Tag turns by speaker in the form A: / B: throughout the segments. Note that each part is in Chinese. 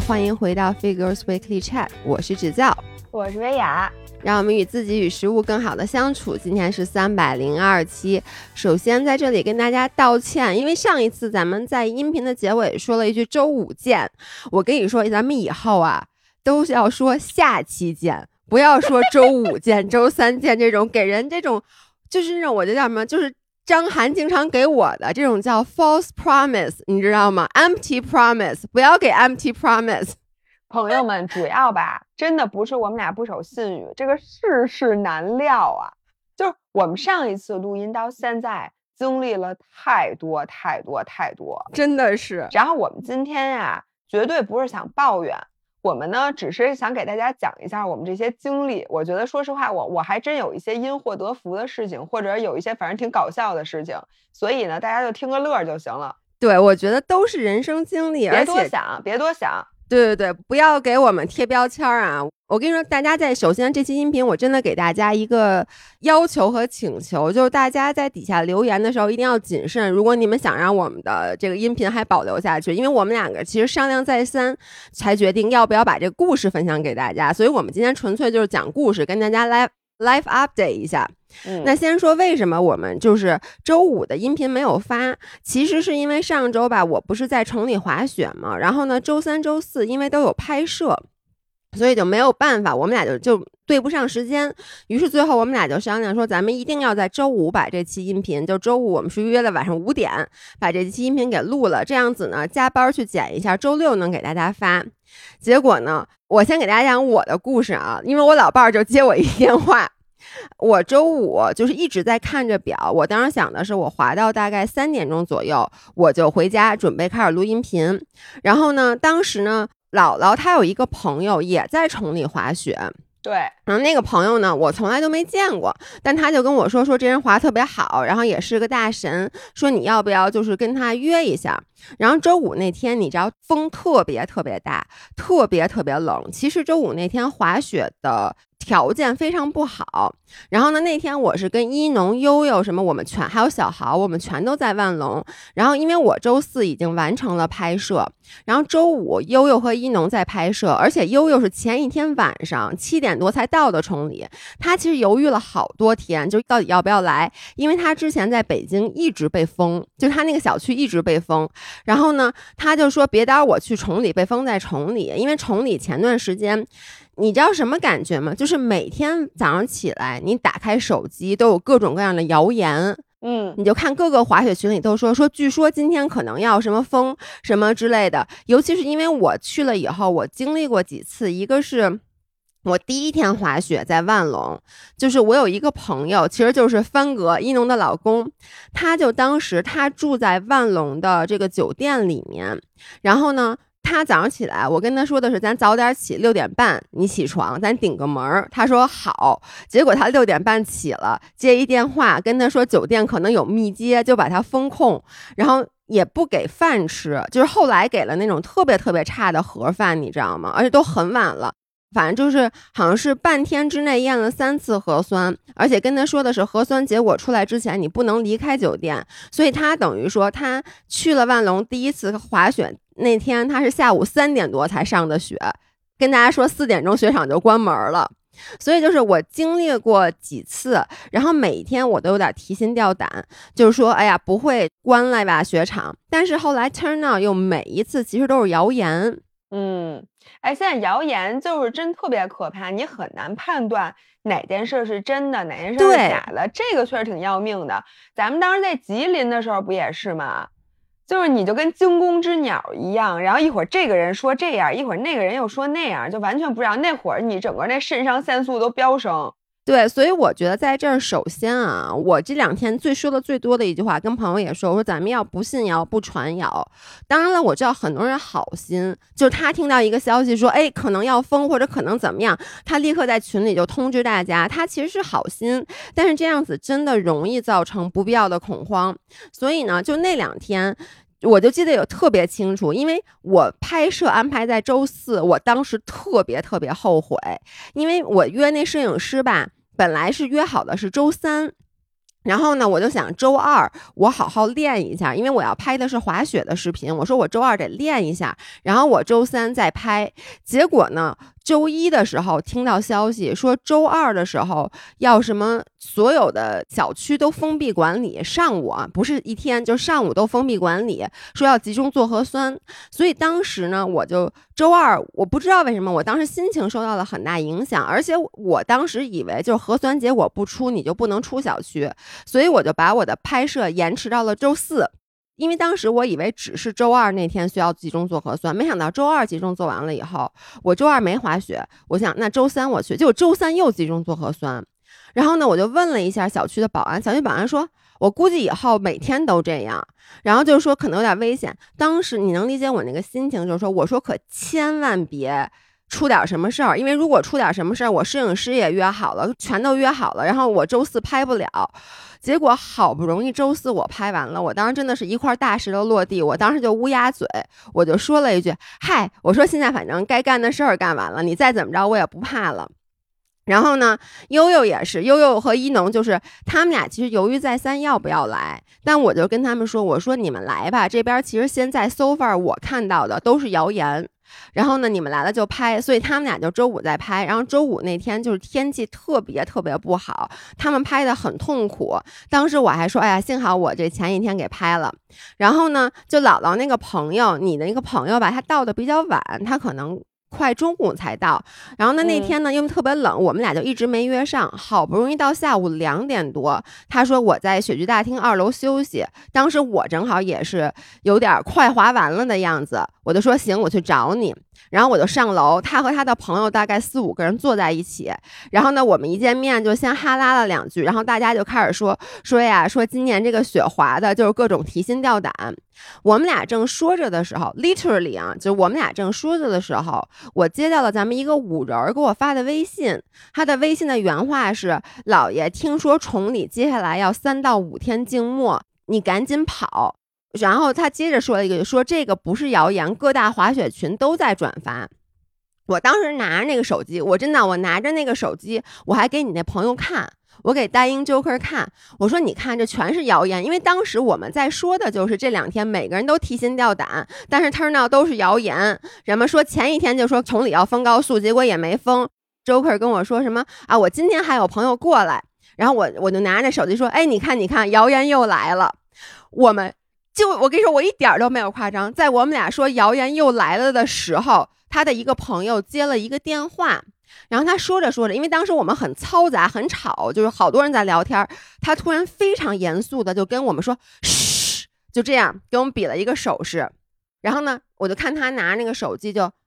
A: 欢迎回到 Figures Weekly Chat， 我是芷教，
B: 我是薇娅。
A: 让我们与自己与食物更好的相处。今天是302期。首先在这里跟大家道歉，因为上一次咱们在音频的结尾说了一句周五见，我跟你说咱们以后啊都是要说下期见，不要说周五见周三见，这种给人这种就是那种我就叫什么，就是张涵经常给我的这种叫 false promise， 你知道吗？ empty promise， 不要给 empty promise。
B: 朋友们，主要吧真的不是我们俩不守信誉，这个世事难料啊。就是我们上一次录音到现在经历了太多，
A: 真的是。
B: 然后我们今天呀绝对不是想抱怨，我们呢只是想给大家讲一下我们这些经历。我觉得说实话，我还真有一些因祸得福的事情，或者有一些反正挺搞笑的事情，所以呢大家就听个乐就行了。
A: 对，我觉得都是人生经历，
B: 别多想，别多想。
A: 对，不要给我们贴标签啊！我跟你说，大家首先这期音频我真的给大家一个要求和请求，就是大家在底下留言的时候一定要谨慎。如果你们想让我们的这个音频还保留下去，因为我们两个其实商量再三才决定要不要把这个故事分享给大家，所以我们今天纯粹就是讲故事，跟大家live update 一下。那先说为什么我们就是周五的音频没有发，其实是因为上周吧我不是在崇礼滑雪嘛，然后呢周三周四因为都有拍摄，所以就没有办法，我们俩就对不上时间，于是最后我们俩就商量说咱们一定要在周五把这期音频，就周五我们是约了晚上5点把这期音频给录了，这样子呢加班去剪一下，周六能给大家发。结果呢我先给大家讲我的故事啊，因为我老伴儿就接我一电话，我周五就是一直在看着表，我当时想的是我滑到大概3点钟左右我就回家准备开始录音频。然后呢当时呢姥姥她有一个朋友也在崇礼滑雪，
B: 对，
A: 然后那个朋友呢我从来都没见过，但他就跟我说这人滑特别好，然后也是个大神，说你要不要就是跟他约一下。然后周五那天你知道风特别大，特别冷，其实周五那天滑雪的条件非常不好。然后呢那天我是跟一农悠悠什么我们全还有小豪我们全都在万隆，然后因为我周四已经完成了拍摄，然后周五悠悠和一农在拍摄，而且悠悠是前一天晚上7点多才到的崇礼，他其实犹豫了好多天就到底要不要来，因为他之前在北京一直被封，就他那个小区一直被封，然后呢他就说别待会儿我去崇礼被封在崇礼，因为崇礼前段时间你知道什么感觉吗？就是每天早上起来你打开手机都有各种各样的谣言，你就看各个滑雪群里都说据说今天可能要什么封什么之类的。尤其是因为我去了以后我经历过几次，一个是我第一天滑雪在万隆，就是我有一个朋友其实就是帆哥一农的老公，他就当时他住在万隆的这个酒店里面，然后呢他早上起来我跟他说的是咱早点起，6点半你起床咱顶个门，他说好，结果他6点半起了，接一电话跟他说酒店可能有密接，就把他封控，然后也不给饭吃，就是后来给了那种特别差的盒饭你知道吗，而且都很晚了，反正就是好像是半天之内验了3次核酸，而且跟他说的是核酸结果出来之前你不能离开酒店，所以他等于说他去了万隆第一次滑雪那天他是下午3点多才上的雪，跟大家说4点钟雪场就关门了。所以就是我经历过几次，然后每一天我都有点提心吊胆，就是说哎呀不会关了吧雪场，但是后来 turn out 又每一次其实都是谣言。
B: 现在谣言就是真特别可怕，你很难判断哪件事是真的哪件事是假的，这个确实挺要命的。咱们当时在吉林的时候不也是吗？就是你就跟惊弓之鸟一样，然后一会儿这个人说这样，一会儿那个人又说那样，就完全不知道，那会儿你整个那肾上腺素都飙升。
A: 对，所以我觉得在这儿首先啊，我这2天说的最多的一句话，跟朋友也说，我说咱们要不信谣不传谣。当然了，我知道很多人好心，就是他听到一个消息说哎可能要封或者可能怎么样，他立刻在群里就通知大家，他其实是好心，但是这样子真的容易造成不必要的恐慌。所以呢就那2天我就记得有特别清楚，因为我拍摄安排在周四，我当时特别后悔，因为我约那摄影师吧本来是约好的是周三， 然后呢，我就想周二我好好练一下，因为我要拍的是滑雪的视频。我说我周二得练一下，然后我周三再拍。结果呢，周一的时候听到消息说周二的时候要什么所有的小区都封闭管理，上午不是一天，就上午都封闭管理，说要集中做核酸。所以当时呢，我就周二我不知道为什么我当时心情受到了很大影响，而且我当时以为就是核酸结果不出你就不能出小区，所以我就把我的拍摄延迟到了周四。因为当时我以为只是周二那天需要集中做核酸，没想到周二集中做完了以后，我周二没滑雪，我想那周三我去，结果周三又集中做核酸。然后呢，我就问了一下小区的保安，小区保安说我估计以后每天都这样，然后就说可能有点危险。当时你能理解我那个心情，就是说我说可千万别出点什么事儿，因为如果出点什么事儿，我摄影师也约好了，全都约好了，然后我周四拍不了。结果好不容易周四我拍完了，我当时真的是一块大石头落地，我当时就乌鸦嘴，我就说了一句嗨，我说现在反正该干的事儿干完了，你再怎么着我也不怕了。然后呢，悠悠也是，悠悠和一农就是他们俩其实犹豫再三要不要来，但我就跟他们说，我说你们来吧，这边其实现在 so far 我看到的都是谣言，然后呢你们来了就拍，所以他们俩就周五再拍，然后周五那天就是天气特别特别不好，他们拍的很痛苦，当时我还说哎呀幸好我这前一天给拍了。然后呢就姥姥那个朋友，你的那个朋友吧，他到的比较晚，他可能快中午才到，然后呢那天呢因为特别冷，我们俩就一直没约上，好不容易到下午2点多，他说我在雪具大厅2楼休息，当时我正好也是有点快滑完了的样子，我就说行我去找你，然后我就上楼，他和他的朋友大概4、5个人坐在一起，然后呢我们一见面就先哈拉了2句，然后大家就开始说今年这个雪滑的就是各种提心吊胆。我们俩正说着的时候 literally 就我们俩正说着的时候，我接到了咱们一个5人给我发的微信，他的微信的原话是老爷听说崇礼接下来要3到5天静默，你赶紧跑。然后他接着说了一个，说这个不是谣言，各大滑雪群都在转发。我当时拿着那个手机，我真的我拿着那个手机，我还给你那朋友看，我给大英 Joker 看，我说你看这全是谣言，因为当时我们在说的就是这2天每个人都提心吊胆，但是 turn out 都是谣言。人们说前一天就说崇礼要封高速，结果也没封。Joker 跟我说什么啊？我今天还有朋友过来，然后我就拿着手机说，哎，你看，谣言又来了。我跟你说，我一点都没有夸张，在我们俩说谣言又来了的时候，他的一个朋友接了一个电话。然后他说着说着，因为当时我们很嘈杂很吵，就是好多人在聊天，他突然非常严肃的就跟我们说嘘，就这样给我们比了一个手势。然后呢我就看他拿那个手机就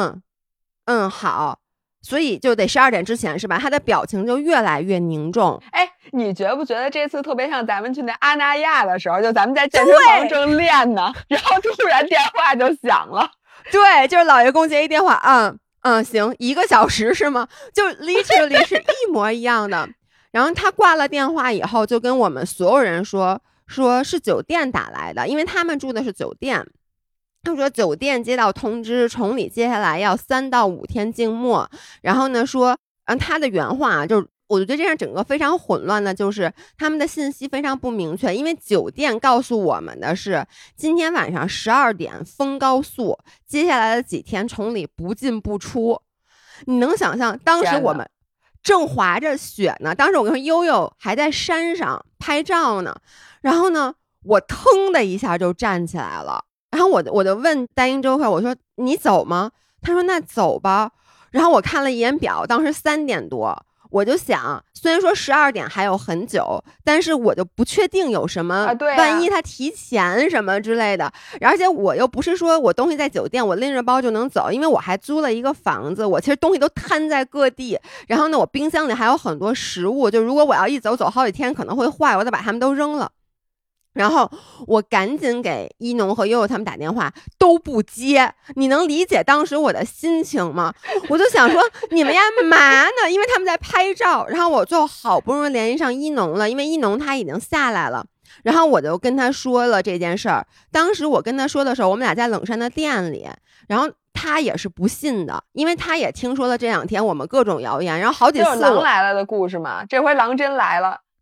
A: 好，所以就得12点之前是吧，他的表情就越来越凝重。
B: 哎，你觉不觉得这次特别像咱们去那阿那亚的时候，就咱们在健身房正练呢，然后突然电话就响了。
A: 对，就是老爷公接一电话，行，1个小时是吗？就 literally 是一模一样的。然后他挂了电话以后，就跟我们所有人说是酒店打来的，因为他们住的是酒店。他说酒店接到通知，崇礼接下来要3到5天静默。然后呢说，他的原话就是，我觉得这样整个非常混乱的，就是他们的信息非常不明确，因为酒店告诉我们的是今天晚上12点封高速，接下来的几天崇礼不进不出。你能想象当时我们正滑着雪呢，当时我跟悠悠还在山上拍照呢，然后呢我腾的一下就站起来了，然后我就问单英周克，我说你走吗？他说那走吧。然后我看了一眼表，当时3点多，我就想，虽然说12点还有很久，但是我就不确定有什么，万一他提前什么之类的。而且我又不是说我东西在酒店，我拎着包就能走，因为我还租了一个房子，我其实东西都摊在各地。然后呢，我冰箱里还有很多食物，就如果我要一走好几天可能会坏，我得把它们都扔了。然后我赶紧给一农和悠悠他们打电话，都不接。你能理解当时我的心情吗？我就想说你们呀嘛呢，因为他们在拍照。然后我最后好不容易联系上一农了，因为一农他已经下来了，然后我就跟他说了这件事儿。当时我跟他说的时候，我们俩在冷山的店里，然后他也是不信的，因为他也听说了这2天我们各种谣言，然后好几次
B: 就是狼来了的故事嘛，这回狼真来了。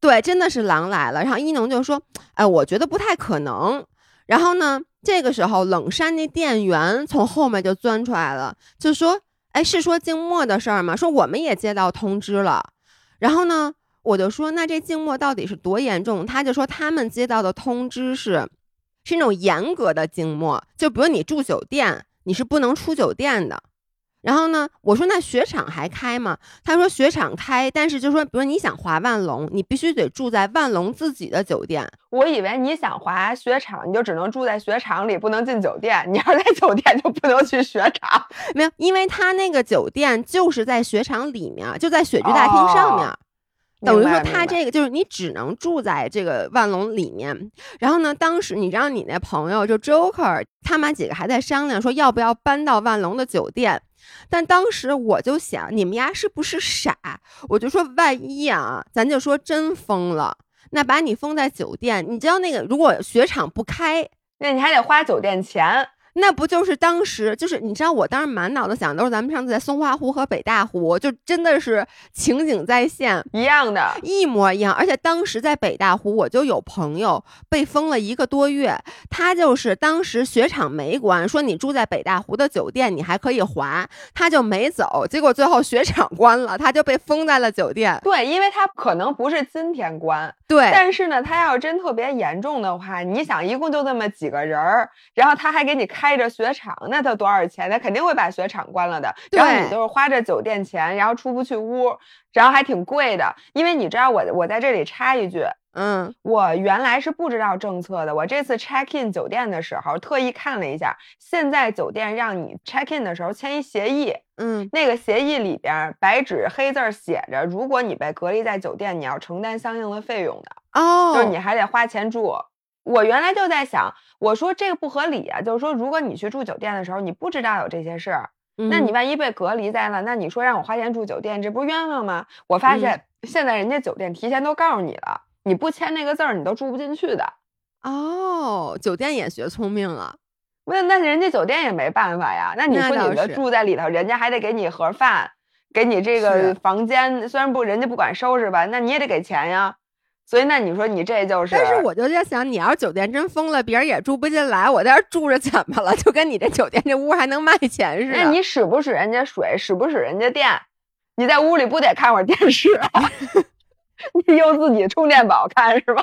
A: 对，真的是狼来了。然后一农就说，哎，我觉得不太可能。然后呢，这个时候冷杉那店员从后面就钻出来了，就说，哎，是说静默的事儿吗？说我们也接到通知了。然后呢，我就说，那这静默到底是多严重？他就说他们接到的通知是那种严格的静默，就比如你住酒店，你是不能出酒店的。然后呢，我说那雪场还开吗？他说雪场开，但是就说比如你想滑万隆，你必须得住在万隆自己的酒店。
B: 我以为你想滑雪场，你就只能住在雪场里，不能进酒店。你要是在酒店就不能去雪场。
A: 没有，因为他那个酒店就是在雪场里面，就在雪具大厅上面。等于说他这个就是你只能住在这个万隆里面。然后呢，当时你知道你那朋友就 Joker 他们几个还在商量说要不要搬到万隆的酒店。但当时我就想，你们家是不是傻？我就说万一啊，咱就说真疯了，那把你封在酒店，你知道那个如果雪场不开，
B: 那你还得花酒店钱。
A: 那不就是当时就是你知道我当时满脑子想都是咱们上次在松花湖和北大湖，就真的是情景再现，
B: 一样的，
A: 一模一样。而且当时在北大湖我就有朋友被封了1个多月，他就是当时雪场没关，说你住在北大湖的酒店你还可以滑，他就没走，结果最后雪场关了，他就被封在了酒店。
B: 对，因为他可能不是今天关，
A: 对，
B: 但是呢他要真特别严重的话，你想一共就这么几个人，然后他还给你开着雪场，那他多少钱？他肯定会把雪场关了的。然后你就是花着酒店钱，然后出不去屋，然后还挺贵的。因为你知道我在这里插一句，我原来是不知道政策的。我这次 check in 酒店的时候特意看了一下，现在酒店让你 check in 的时候签一协议，那个协议里边白纸黑字写着，如果你被隔离在酒店，你要承担相应的费用的。就是你还得花钱住。我原来就在想，我说这个不合理啊，就是说如果你去住酒店的时候你不知道有这些事儿，那你万一被隔离在了，那你说让我花钱住酒店，这不是冤枉吗？我发现现在人家酒店提前都告诉你了，你不签那个字儿你都住不进去的。
A: 酒店也学聪明了。
B: 那人家酒店也没办法呀。那你说你的住在里头，人家还得给你盒饭，给你这个房间，虽然人家不管收拾吧，那你也得给钱呀。所以那你说你这就是，
A: 但是我就在想，你要是酒店真封了，别人也住不进来，我在这住着怎么了？就跟你这酒店这屋还能卖钱似的。
B: 那你使不使人家水，使不使人家电？你在屋里不得看会儿电视啊？你用自己充电宝看是吧？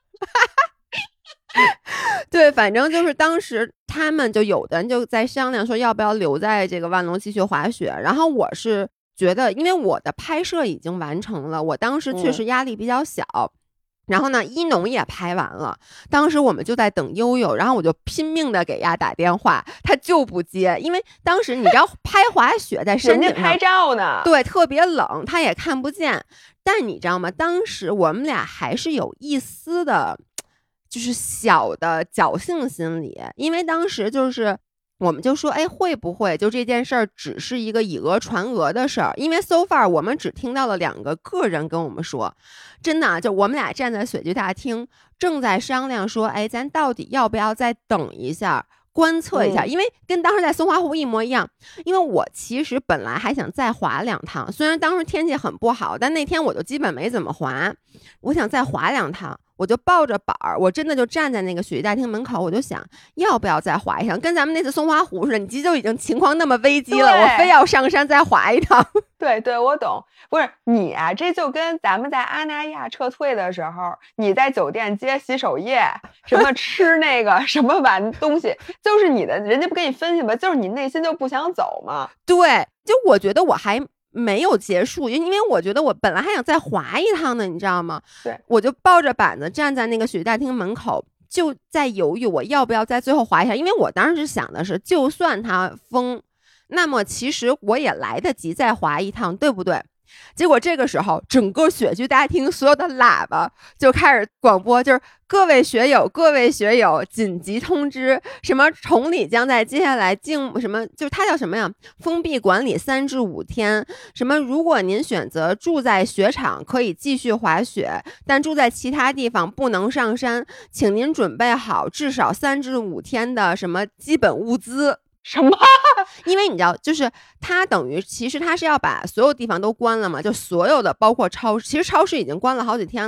A: 对，反正就是当时他们就有的人就在商量说要不要留在这个万隆继续滑雪，然后我是觉得因为我的拍摄已经完成了，我当时确实压力比较小。然后呢，一农也拍完了，当时我们就在等悠悠，然后我就拼命的给丫打电话，他就不接，因为当时你知道拍滑雪在山顶上，
B: 人家拍照呢，
A: 对，特别冷，他也看不见。但你知道吗？当时我们俩还是有一丝的，就是小的侥幸心理，因为当时就是我们就说，哎，会不会就这件事儿只是一个以讹传讹的事儿？因为 so far 我们只听到了2个个人跟我们说，真的就我们俩站在雪具大厅，正在商量说，哎，咱到底要不要再等一下，观测一下？因为跟当时在松花湖一模一样。因为我其实本来还想再滑2趟，虽然当时天气很不好，但那天我就基本没怎么滑，我想再滑2趟。我就抱着板儿，我真的就站在那个雪具大厅门口，我就想要不要再滑一趟，跟咱们那次松花湖似的，你就已经情况那么危机了，我非要上山再滑一趟。
B: 对对，我懂。不是你啊，这就跟咱们在阿那亚撤退的时候，你在酒店接洗手液，什么吃那个什么玩东西，就是你的，人家不给你分析吧，就是你内心就不想走嘛。
A: 对，就我觉得我还没有结束，因为我觉得我本来还想再滑一趟呢，你知道吗？
B: 对，
A: 我就抱着板子站在那个雪具大厅门口，就在犹豫我要不要在最后滑一下，因为我当时想的是，就算它封，那么其实我也来得及再滑一趟，对不对？结果这个时候，整个雪具大厅所有的喇叭就开始广播，就是各位学友，各位学友，紧急通知，什么崇礼将在接下来什么，就是它叫什么呀？封闭管理3至5天。什么？如果您选择住在雪场，可以继续滑雪，但住在其他地方不能上山，请您准备好至少3至5天的什么基本物资。
B: 什么？
A: 因为你知道，就是它等于其实它是要把所有地方都关了嘛，就所有的包括超市，其实超市已经关了好几天了。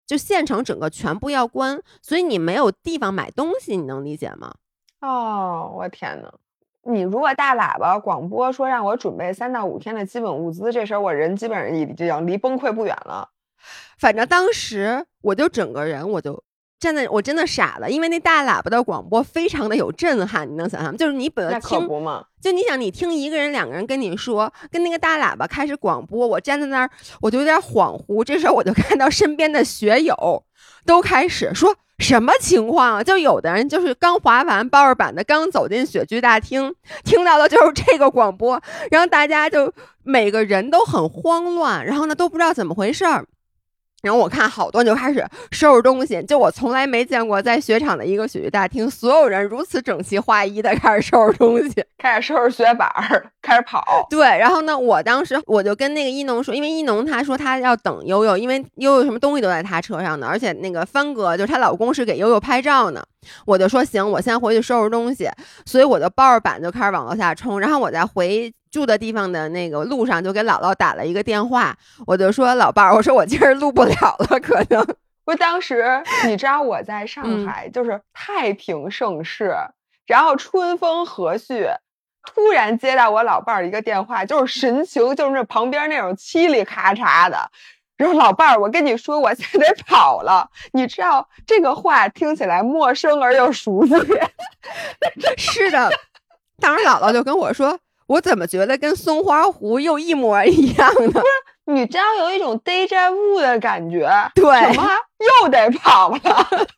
A: 就县城整个全部要关，所以你没有地方买东西，你能理解吗？
B: 哦，我天呐，你如果大喇叭广播说让我准备3到5天的基本物资，这时候我人基本上已经离崩溃不远了。
A: 反正当时我就整个人我就站在，我真的傻了，因为那大喇叭的广播非常的有震撼，你能想象吗？就是你本来听，
B: 那可不嘛，
A: 就你想你听一个人2个人跟你说，跟那个大喇叭开始广播，我站在那儿我就有点恍惚，这时候我就看到身边的学友都开始说什么情况啊？就有的人就是刚滑完抱着板的，刚走进雪具大厅，听到的就是这个广播，然后大家就每个人都很慌乱，然后呢都不知道怎么回事儿。然后我看好多人就开始收拾东西，就我从来没见过在雪场的一个雪具大厅，所有人如此整齐划一的开始收拾东西，
B: 开始收拾雪板，开始跑。
A: 对，然后呢，我当时我就跟那个一农说，因为一农他说他要等悠悠，因为悠悠什么东西都在他车上呢，而且那个帆哥就是她老公是给悠悠拍照呢，我就说行，我先回去收拾东西，所以我就抱着板就开始往楼下冲，然后我在回住的地方的那个路上就给姥姥打了一个电话，我就说老伴儿，我说我今儿录不了了，可能。
B: 不是当时你知道我在上海就是太平盛世，然后春风和煦，突然接到我老伴儿一个电话，就是神情就是旁边那种嘁里咔嚓的，然后老伴儿，我跟你说，我现在得跑了。你知道这个话听起来陌生而又熟悉。
A: 是的，当时姥姥就跟我说，我怎么觉得跟松花湖又一模一样呢？不是，
B: 你知道有一种 déjà vu 的感觉。
A: 对，
B: 什么又得跑了？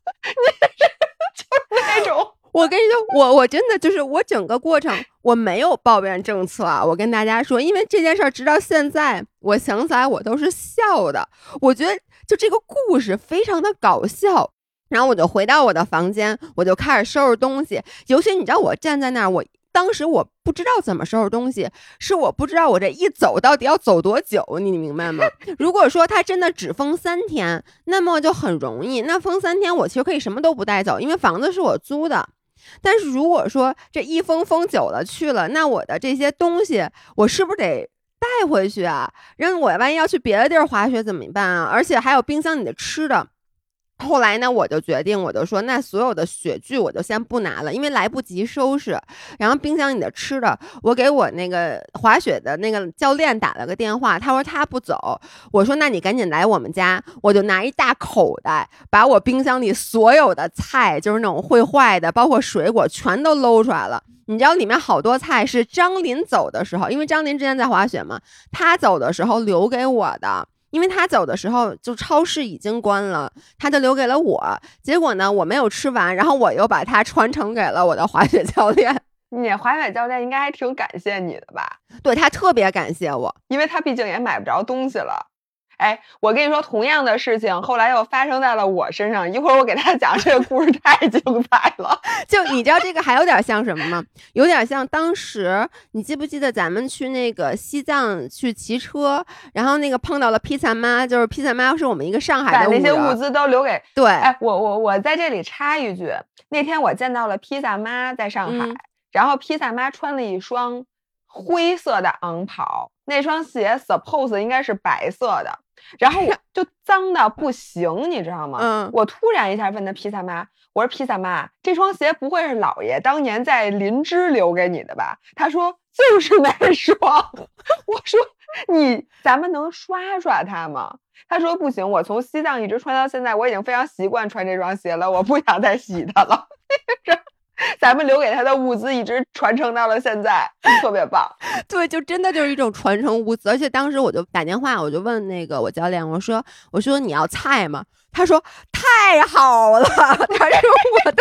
B: 就是那种。
A: 我跟你说，我真的就是我整个过程我没有抱怨政策啊，我跟大家说，因为这件事儿直到现在我想起来我都是笑的，我觉得就这个故事非常的搞笑。然后我就回到我的房间，我就开始收拾东西，尤其你知道我站在那儿，我当时我不知道怎么收拾东西，是我不知道我这一走到底要走多久，你明白吗？如果说它真的只封3天，那么就很容易，那封3天我其实可以什么都不带走，因为房子是我租的。但是如果说这一封久了去了，那我的这些东西我是不是得带回去啊？让我万一要去别的地儿滑雪怎么办啊？而且还有冰箱里的吃的。后来呢，我就决定，我就说，那所有的雪具我就先不拿了，因为来不及收拾。然后冰箱里的吃的，我给我那个滑雪的那个教练打了个电话，他说他不走。我说那你赶紧来我们家，我就拿一大口袋，把我冰箱里所有的菜，就是那种会坏的，包括水果，全都搂出来了。你知道里面好多菜是张林走的时候，因为张林之前在滑雪嘛，他走的时候留给我的。因为他走的时候就超市已经关了，他就留给了我，结果呢我没有吃完，然后我又把它传承给了我的滑雪教练。
B: 你滑雪教练应该还挺感谢你的吧？
A: 对，他特别感谢我，
B: 因为他毕竟也买不着东西了。哎，我跟你说，同样的事情后来又发生在了我身上。一会儿我给大家讲这个故事太精彩了。
A: 就你知道这个还有点像什么吗？有点像当时你记不记得咱们去那个西藏去骑车，然后那个碰到了披萨妈，就是披萨妈是我们一个上海的
B: 把那些物资都留给。
A: 对，
B: 哎，我在这里插一句，那天我见到了披萨妈在上海，然后披萨妈穿了一双灰色的昂跑，那双鞋 suppose 应该是白色的。然后就脏的不行，你知道吗？我突然一下问他披萨妈，我说披萨妈，这双鞋不会是姥爷当年在林芝留给你的吧？他说就是那双。我说咱们能刷刷它吗？他说不行，我从西藏一直穿到现在，我已经非常习惯穿这双鞋了，我不想再洗它了。咱们留给他的物资一直传承到了现在，特别棒。
A: 对，就真的就是一种传承物资。而且当时我就打电话，我就问那个我教练，我说你要菜吗？他说太好了，他说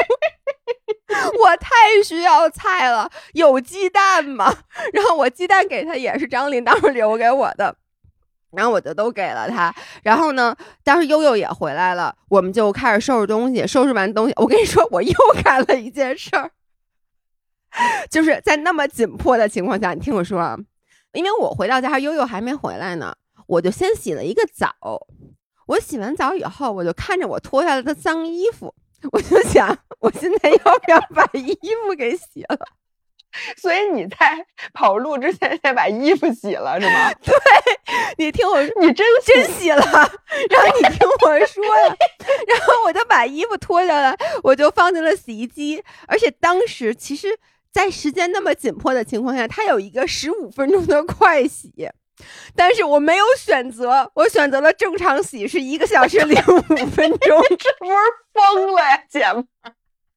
A: 我太需要菜了，有鸡蛋吗？然后我鸡蛋给他也是张林当时留给我的。然后我就都给了他，然后呢，当时悠悠也回来了，我们就开始收拾东西。收拾完东西，我跟你说，我又干了一件事儿，就是在那么紧迫的情况下，你听我说啊，因为我回到家，悠悠还没回来呢，我就先洗了一个澡。我洗完澡以后，我就看着我脱下来的脏衣服，我就想，我现在要不要把衣服给洗了？
B: 所以你在跑路之前先把衣服洗了是吗？
A: 对，你听我说，
B: 你真
A: 洗了，然后你听我说呀，然后我就把衣服脱下来，我就放进了洗衣机，而且当时其实在时间那么紧迫的情况下，它有一个15分钟的快洗，但是我没有选择，我选择了正常洗，是1个小时05分钟。
B: 这不是疯了呀，姐们儿！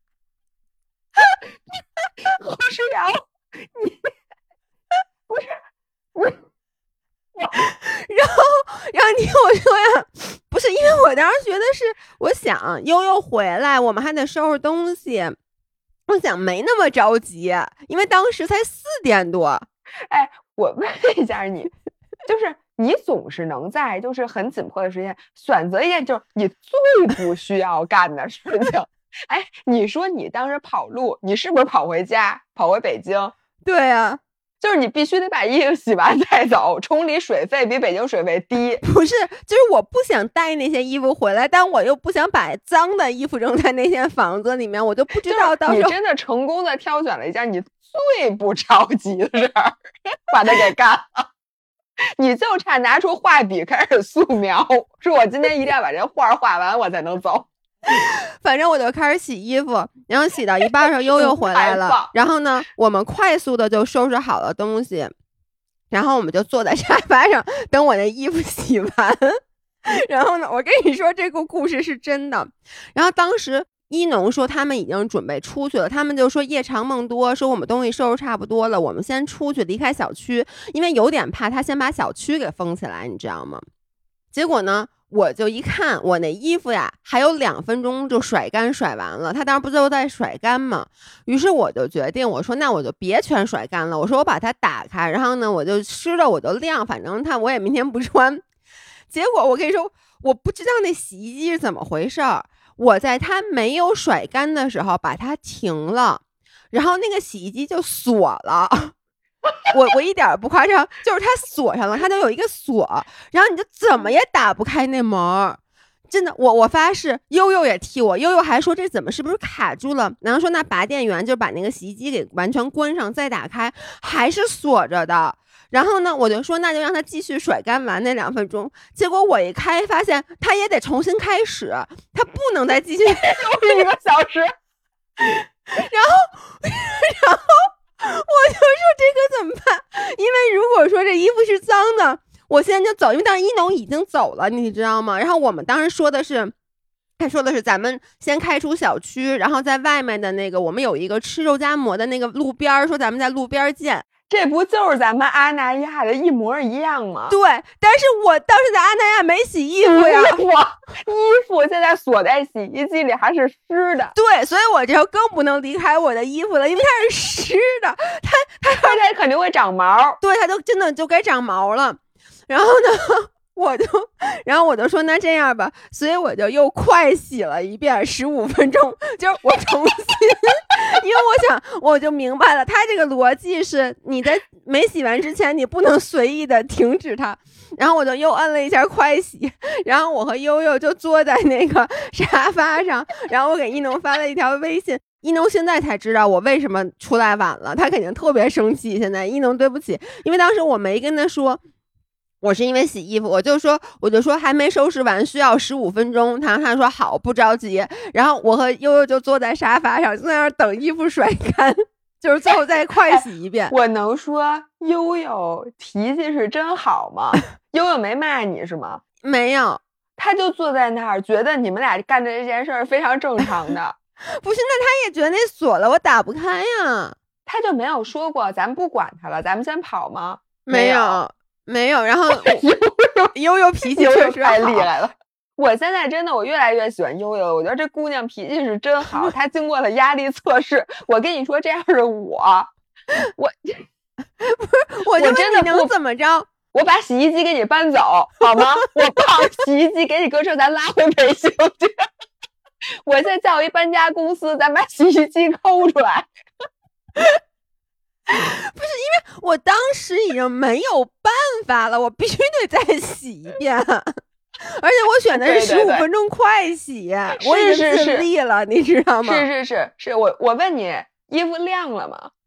B: 胡诗瑶，你不是我，
A: 然后你听我说呀，不是因为我当时觉得是，我想悠悠回来，我们还得收拾东西，我想没那么着急，因为当时才4点多。
B: 哎，我问一下你，就是你总是能在就是很紧迫的时间选择一件就是你最不需要干的事情。哎，你说你当时跑路，你是不是跑回家，跑回北京？
A: 对啊，
B: 就是你必须得把衣服洗完再走，崇礼水费比北京水费低。
A: 不是，就是我不想带那些衣服回来，但我又不想把脏的衣服扔在那间房子里面，我就不知道到时候。
B: 你真的成功的挑选了一件你最不着急的事儿，把它给干了。你就差拿出画笔开始素描，说我今天一定要把这画画完，我才能走。
A: 反正我就开始洗衣服，然后洗到一半的时候悠悠回来了，然后呢我们快速的就收拾好了东西，然后我们就坐在沙发上等我的衣服洗完。然后呢我跟你说这个故事是真的，然后当时一农说他们已经准备出去了，他们就说夜长梦多，说我们东西收拾差不多了，我们先出去离开小区，因为有点怕他先把小区给封起来，你知道吗？结果呢我就一看我那衣服呀还有2分钟就甩干甩完了，他当时不就在甩干吗？于是我就决定，我说那我就别全甩干了，我说我把它打开，然后呢我就湿了我就晾，反正我也明天不穿。结果我跟你说，我不知道那洗衣机是怎么回事儿，我在它没有甩干的时候把它停了，然后那个洗衣机就锁了。我一点不夸张，就是它锁上了，它就有一个锁，然后你就怎么也打不开那门。真的，我发誓，悠悠也替我，悠悠还说这怎么是不是卡住了？然后说那拔电源就把那个洗衣机给完全关上再打开，还是锁着的。然后呢，我就说那就让它继续甩干完那2分钟。结果我一开发现它也得重新开始，它不能再继续又
B: 是1个小时。
A: 然后我就说这可怎么办？因为如果说这衣服是脏的，我现在就走，因为当时一农已经走了，你知道吗？然后我们当时说的是，他说的是咱们先开出小区，然后在外面的那个我们有一个吃肉夹馍的那个路边，说咱们在路边见。
B: 这不就是咱们阿那亚的一模一样吗？
A: 对，但是我当时在阿那亚没洗衣服呀，
B: 衣服现在锁在洗衣机里还是湿的。
A: 对，所以我这更不能离开我的衣服了，因为它是湿的，
B: 它肯定会长毛。
A: 对，它就真的就该长毛了。然后呢然后我就说那这样吧，所以我就又快洗了一遍15分钟，就是我重新因为我就明白了，他这个逻辑是你在没洗完之前你不能随意的停止它。然后我就又摁了一下快洗，然后我和悠悠就坐在那个沙发上，然后我给一农发了一条微信，一农现在才知道我为什么出来晚了，他肯定特别生气。现在一农对不起，因为当时我没跟他说我是因为洗衣服，我就说还没收拾完，需要15分钟。他说好，不着急。然后我和悠悠就坐在沙发上，就在那儿等衣服甩干，就是最后再快洗一遍。
B: 我能说悠悠脾气是真好吗？悠悠没骂你是吗？
A: 没有，
B: 他就坐在那儿，觉得你们俩干的这件事儿非常正常的。
A: 不是，那他也觉得那锁了，我打不开呀。
B: 他就没有说过咱们不管他了，咱们先跑吗？
A: 没有，然后悠悠脾气确实
B: 太厉害了。我现在真的我越来越喜欢悠悠，我觉得这姑娘脾气是真好，她经过了压力测试。我跟你说，这要是我不是，
A: 我真的能怎么着？
B: 我把洗衣机给你搬走好吗？我把洗衣机给你搁这，咱拉回北京去。我现在叫一搬家公司，咱把洗衣机抠出来。
A: 不是，因为我当时已经没有办法了，我必须得再洗一遍，而且我选的是15分钟快洗，我已经尽力了，你知道吗？
B: 是，我问你，衣服晾了吗？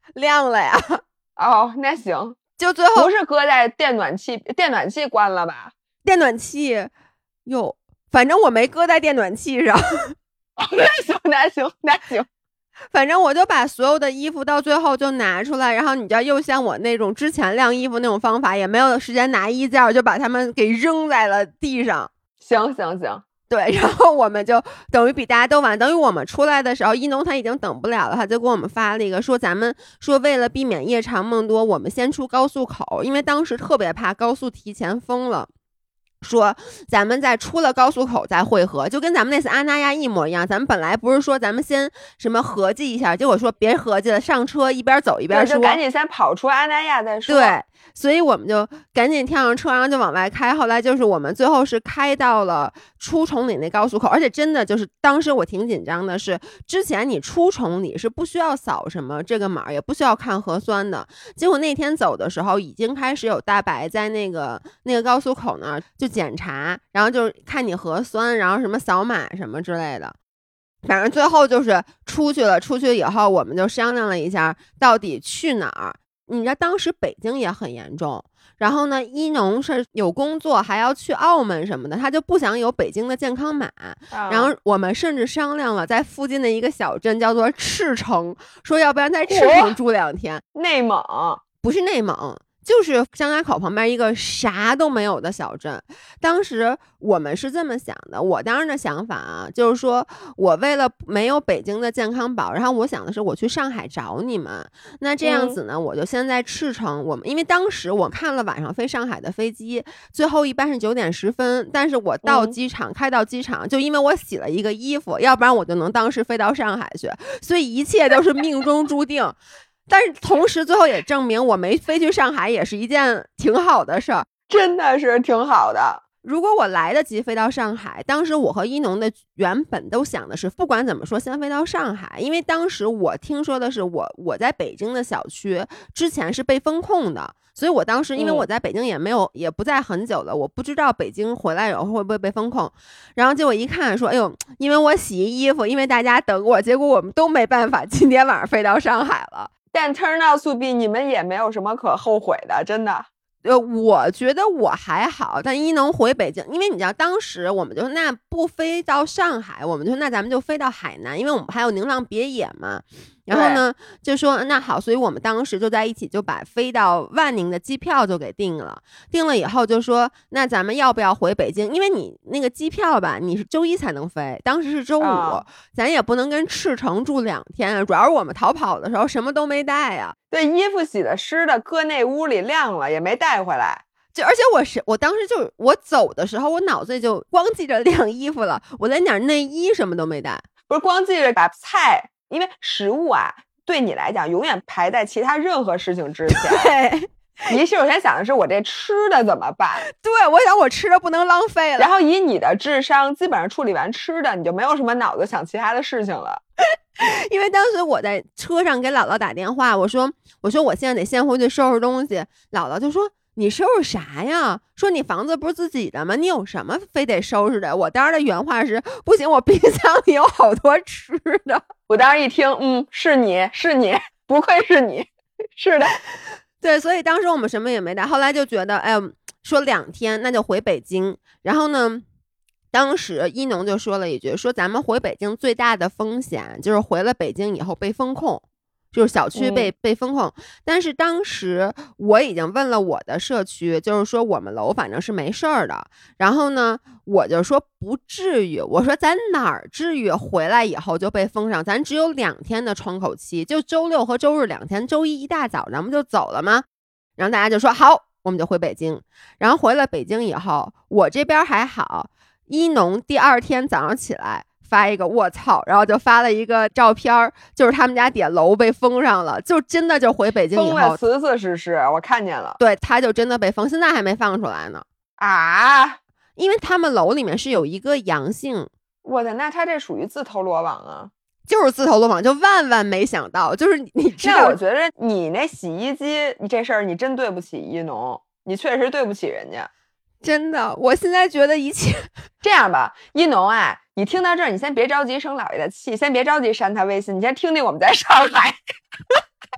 A: 亮了呀。
B: 哦，那行，
A: 就最后
B: 不是搁在电暖气关了吧？
A: 电暖气哟，反正我没搁在电暖气上。
B: 哦，那行。
A: 反正我就把所有的衣服到最后就拿出来，然后你知道，又像我那种之前晾衣服那种方法，也没有时间拿衣架，就把它们给扔在了地上。
B: 行，
A: 对，然后我们就等于比大家都晚，等于我们出来的时候，一农他已经等不了了，他就给我们发了一个说，咱们说为了避免夜长梦多，我们先出高速口，因为当时特别怕高速提前封了。说咱们在出了高速口再汇合，就跟咱们那次阿那亚一模一样。咱们本来不是说咱们先什么合计一下，结果说别合计了，上车一边走一边说，
B: 就赶紧先跑出阿那亚再说。
A: 对，所以我们就赶紧跳上车，然后就往外开。后来就是我们最后是开到了出崇礼那高速口，而且真的就是当时我挺紧张的是，之前你出崇礼是不需要扫什么这个码，也不需要看核酸的。结果那天走的时候，已经开始有大白在那个高速口呢就检查，然后就看你核酸，然后什么扫码什么之类的。反正最后就是出去了，出去以后我们就商量了一下到底去哪儿。你知道当时北京也很严重，然后呢一农是有工作还要去澳门什么的，他就不想有北京的健康码，然后我们甚至商量了在附近的一个小镇叫做赤城，说要不然在赤城住2天。
B: 内蒙？
A: 不是内蒙，就是张家口旁边一个啥都没有的小镇。当时我们是这么想的，我当时的想法啊，就是说我为了没有北京的健康宝，然后我想的是我去上海找你们，那这样子呢，我就先在赤城，我们因为当时我看了晚上飞上海的飞机，最后一班是9点10分，但是我到机场，开到机场，就因为我洗了一个衣服，要不然我就能当时飞到上海去，所以一切都是命中注定。但是同时最后也证明我没飞去上海也是一件挺好的事儿，
B: 真的是挺好的。
A: 如果我来得及飞到上海，当时我和一农的原本都想的是不管怎么说先飞到上海，因为当时我听说的是我在北京的小区之前是被封控的，所以我当时因为我在北京也不在很久了，我不知道北京回来以后会不会被封控，然后结果一看说，哎呦，因为我洗衣服，因为大家等我，结果我们都没办法今天晚上飞到上海了。
B: 但 turn out to be 你们也没有什么可后悔的，真的。
A: 我觉得我还好，但一农回北京，因为你知道当时我们就那不飞到上海，我们就那咱们就飞到海南，因为我们还有宁浪别野嘛。然后呢就说那好，所以我们当时就在一起就把飞到万宁的机票就给订了以后就说那咱们要不要回北京，因为你那个机票吧你是周一才能飞，当时是周五，咱也不能跟赤城住2天，主要是我们逃跑的时候什么都没带呀。
B: 对，衣服洗的湿的搁那屋里晾了也没带回来，
A: 而且我当时就我走的时候我脑子里就光记着晾衣服了，我连点内衣什么都没带。
B: 不是光记着把菜，因为食物啊对你来讲永远排在其他任何事情之前。
A: 对，
B: 你首先想的是我这吃的怎么办？
A: 对，我想我吃的不能浪费了。
B: 然后以你的智商，基本上处理完吃的，你就没有什么脑子想其他的事情了。
A: 因为当时我在车上给姥姥打电话，我说我现在得先回去收拾东西，姥姥就说你收拾啥呀？说你房子不是自己的吗？你有什么非得收拾的？我当时的原话是不行，我冰箱里有好多吃的。
B: 我当时一听，是你，不愧是你，是的。
A: 对，所以当时我们什么也没带，后来就觉得哎，说2天那就回北京。然后呢当时一农就说了一句，说咱们回北京最大的风险就是回了北京以后被封控，就是小区被封控。但是当时我已经问了我的社区，就是说我们楼反正是没事儿的。然后呢我就说不至于，我说咱哪儿至于回来以后就被封上，咱只有2天的窗口期，就周6和周日2天，周一一大早咱们就走了吗？然后大家就说好，我们就回北京。然后回了北京以后，我这边还好，一农第2天早上起来发一个卧槽，然后就发了一个照片，就是他们家底下楼被封上了，就真的就回北京以后
B: 封了死死实，我看见了。
A: 对，他就真的被封，现在还没放出来呢。
B: 啊，
A: 因为他们楼里面是有一个阳性。
B: 我的，那他这属于自投罗网啊。
A: 就是自投罗网，就万万没想到，就是你知道。
B: 那我觉得你那洗衣机你这事儿你真对不起一农，你确实对不起人家。
A: 真的，我现在觉得一切
B: 这样吧，一农啊，你听到这儿，你先别着急生姥爷的气，先别着急删他微信，你先听听我们在上海。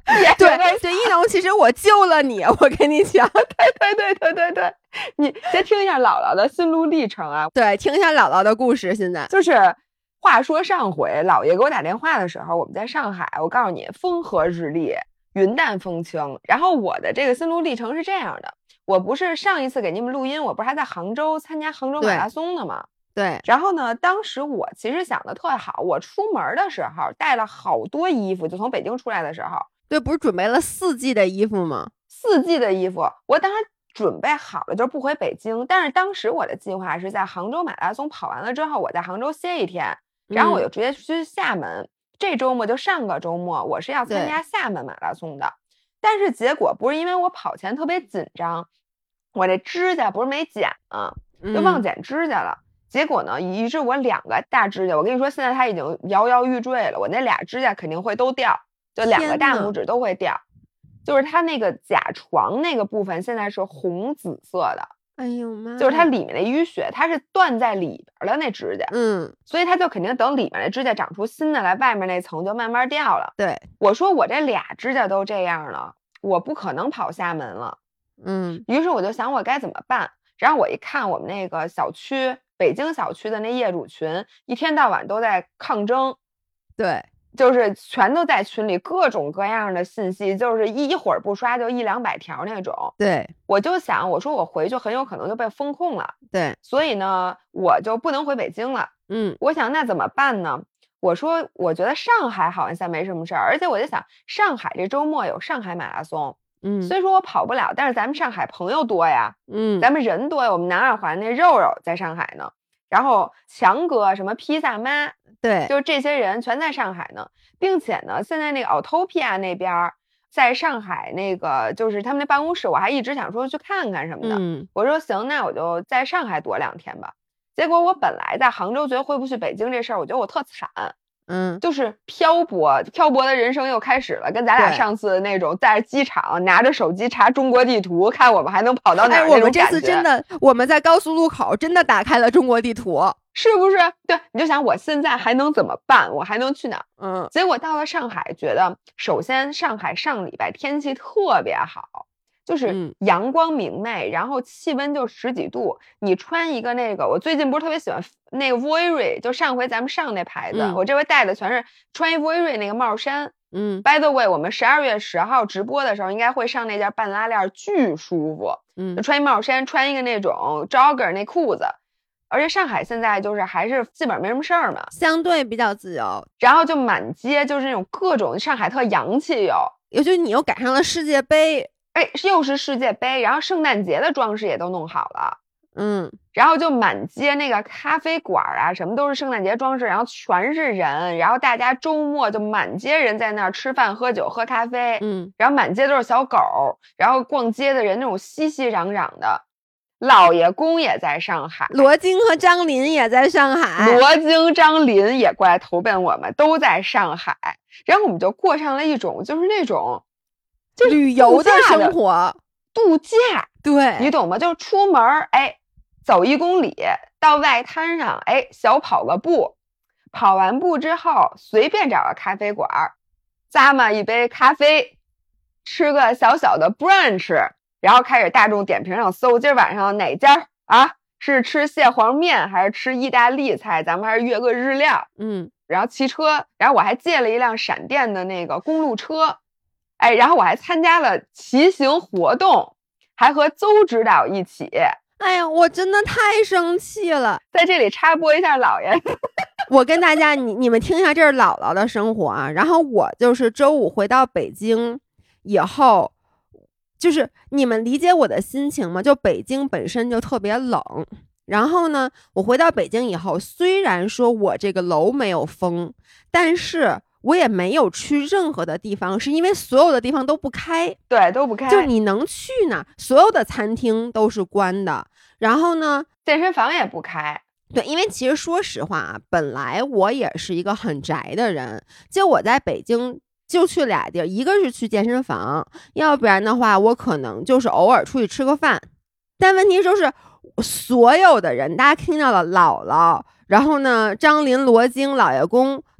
A: 对，一农，其实我救了你，我跟你讲。
B: 对，你先听一下姥姥的心路历程啊。
A: 对，听一下姥姥的故事。现在
B: 就是话说上回姥爷给我打电话的时候，我们在上海，我告诉你风和日丽，云淡风轻。然后我的这个心路历程是这样的，我不是上一次给你们录音，我不是还在杭州参加杭州马拉松呢吗？
A: 对。
B: 然后呢，当时我其实想的特好，我出门的时候带了好多衣服，就从北京出来的时候。
A: 对，不是准备了4季的衣服吗
B: ？4季的衣服，我当时准备好了，就是不回北京。但是当时我的计划是在杭州马拉松跑完了之后，我在杭州歇一天，然后我就直接去厦门。这周末就上个周末，我是要参加厦门马拉松的。但是结果不是因为我跑前特别紧张，我这指甲不是没剪吗？就忘剪指甲了。结果呢，以致我2个大指甲，我跟你说，现在它已经摇摇欲坠了。我那俩指甲肯定会都掉，就2个大拇指都会掉。就是它那个甲床那个部分现在是红紫色的。
A: 哎呦妈！
B: 就是它里面的淤血，它是断在里边的那指甲。所以它就肯定等里面的指甲长出新的来，外面那层就慢慢掉了。
A: 对，
B: 我说我这俩指甲都这样了，我不可能跑厦门了。于是我就想我该怎么办。然后我一看我们那个小区，北京小区的那业主群，一天到晚都在抗争。
A: 对，
B: 就是全都在群里，各种各样的信息，就是一会儿不刷就100-200条那种。
A: 对，
B: 我就想，我说我回去很有可能就被封控了。
A: 对，
B: 所以呢，我就不能回北京了。我想那怎么办呢？我说我觉得上海好像现在没什么事儿，而且我就想上海这周末有上海马拉松。虽说我跑不了，但是咱们上海朋友多呀。咱们人多呀，我们南二环那肉肉在上海呢，然后强哥什么披萨妈，
A: 对，
B: 就是这些人全在上海呢，并且呢，现在那个 Autopia 那边在上海那个就是他们那办公室，我还一直想说去看看什么的。我说行，那我就在上海躲2天吧。结果我本来在杭州觉得回不去北京这事儿，我觉得我特惨。就是漂泊的人生又开始了，跟咱俩上次那种在机场拿着手机查中国地图，看我们还能跑到哪儿。
A: 我们这次真的，我们在高速路口真的打开了中国地图，
B: 是不是？对，你就想我现在还能怎么办？我还能去哪儿？结果到了上海，觉得首先上海上礼拜天气特别好。就是阳光明媚，然后气温就10几度。你穿一个那个，我最近不是特别喜欢那个 Voiri， 就上回咱们上那牌子，我这回带的全是穿一 Voiri 那个帽衫。By the way， 我们12月10号直播的时候应该会上那件半拉链，巨舒服。就穿一帽衫，穿一个那种 jogger 那裤子。而且上海现在就是还是基本上没什么事儿嘛，
A: 相对比较自由。
B: 然后就满街就是那种各种上海特洋气
A: 尤其你又赶上了世界杯。
B: 又是世界杯，然后圣诞节的装饰也都弄好了。然后就满街那个咖啡馆啊，什么都是圣诞节装饰，然后全是人，然后大家周末就满街人在那儿吃饭喝酒喝咖啡。然后满街都是小狗，然后逛街的人那种熙熙攘攘的。老爷公也在上海，
A: 罗京和张琳也在上海，
B: 罗京张琳也过来投奔我们，都在上海。然后我们就过上了一种就是那种
A: 旅游的生活，
B: 度假。
A: 对，
B: 你懂吗？就是出门走1公里到外滩上，小跑个步，跑完步之后随便找个咖啡馆，咂嘛一杯咖啡，吃个小小的 brunch， 然后开始大众点评上搜今儿晚上哪家是吃蟹黄面还是吃意大利菜，咱们还是约个日料。然后骑车，然后我还借了一辆闪电的那个公路车。然后我还参加了骑行活动，还和邹指导一起。
A: 哎呀，我真的太生气了！
B: 在这里插播一下姥爷，
A: 我跟大家你们听一下，这是姥姥的生活啊。然后我就是周5回到北京以后，就是你们理解我的心情吗？就北京本身就特别冷，然后呢，我回到北京以后，虽然说我这个楼没有封，但是我也没有去任何的地方，是因为所有的地方都不开。
B: 对，都不开。
A: 就你能去哪，所有的餐厅都是关的。然后呢，
B: 健身房也不开。
A: 对，因为其实说实话啊，本来我也是一个很宅的人，就我在北京就去俩地儿，一个是去健身房，要不然的话我可能就是偶尔出去吃个饭。但问题就是所有的人，大家听到了姥姥，然后呢张琳、罗京、老爷公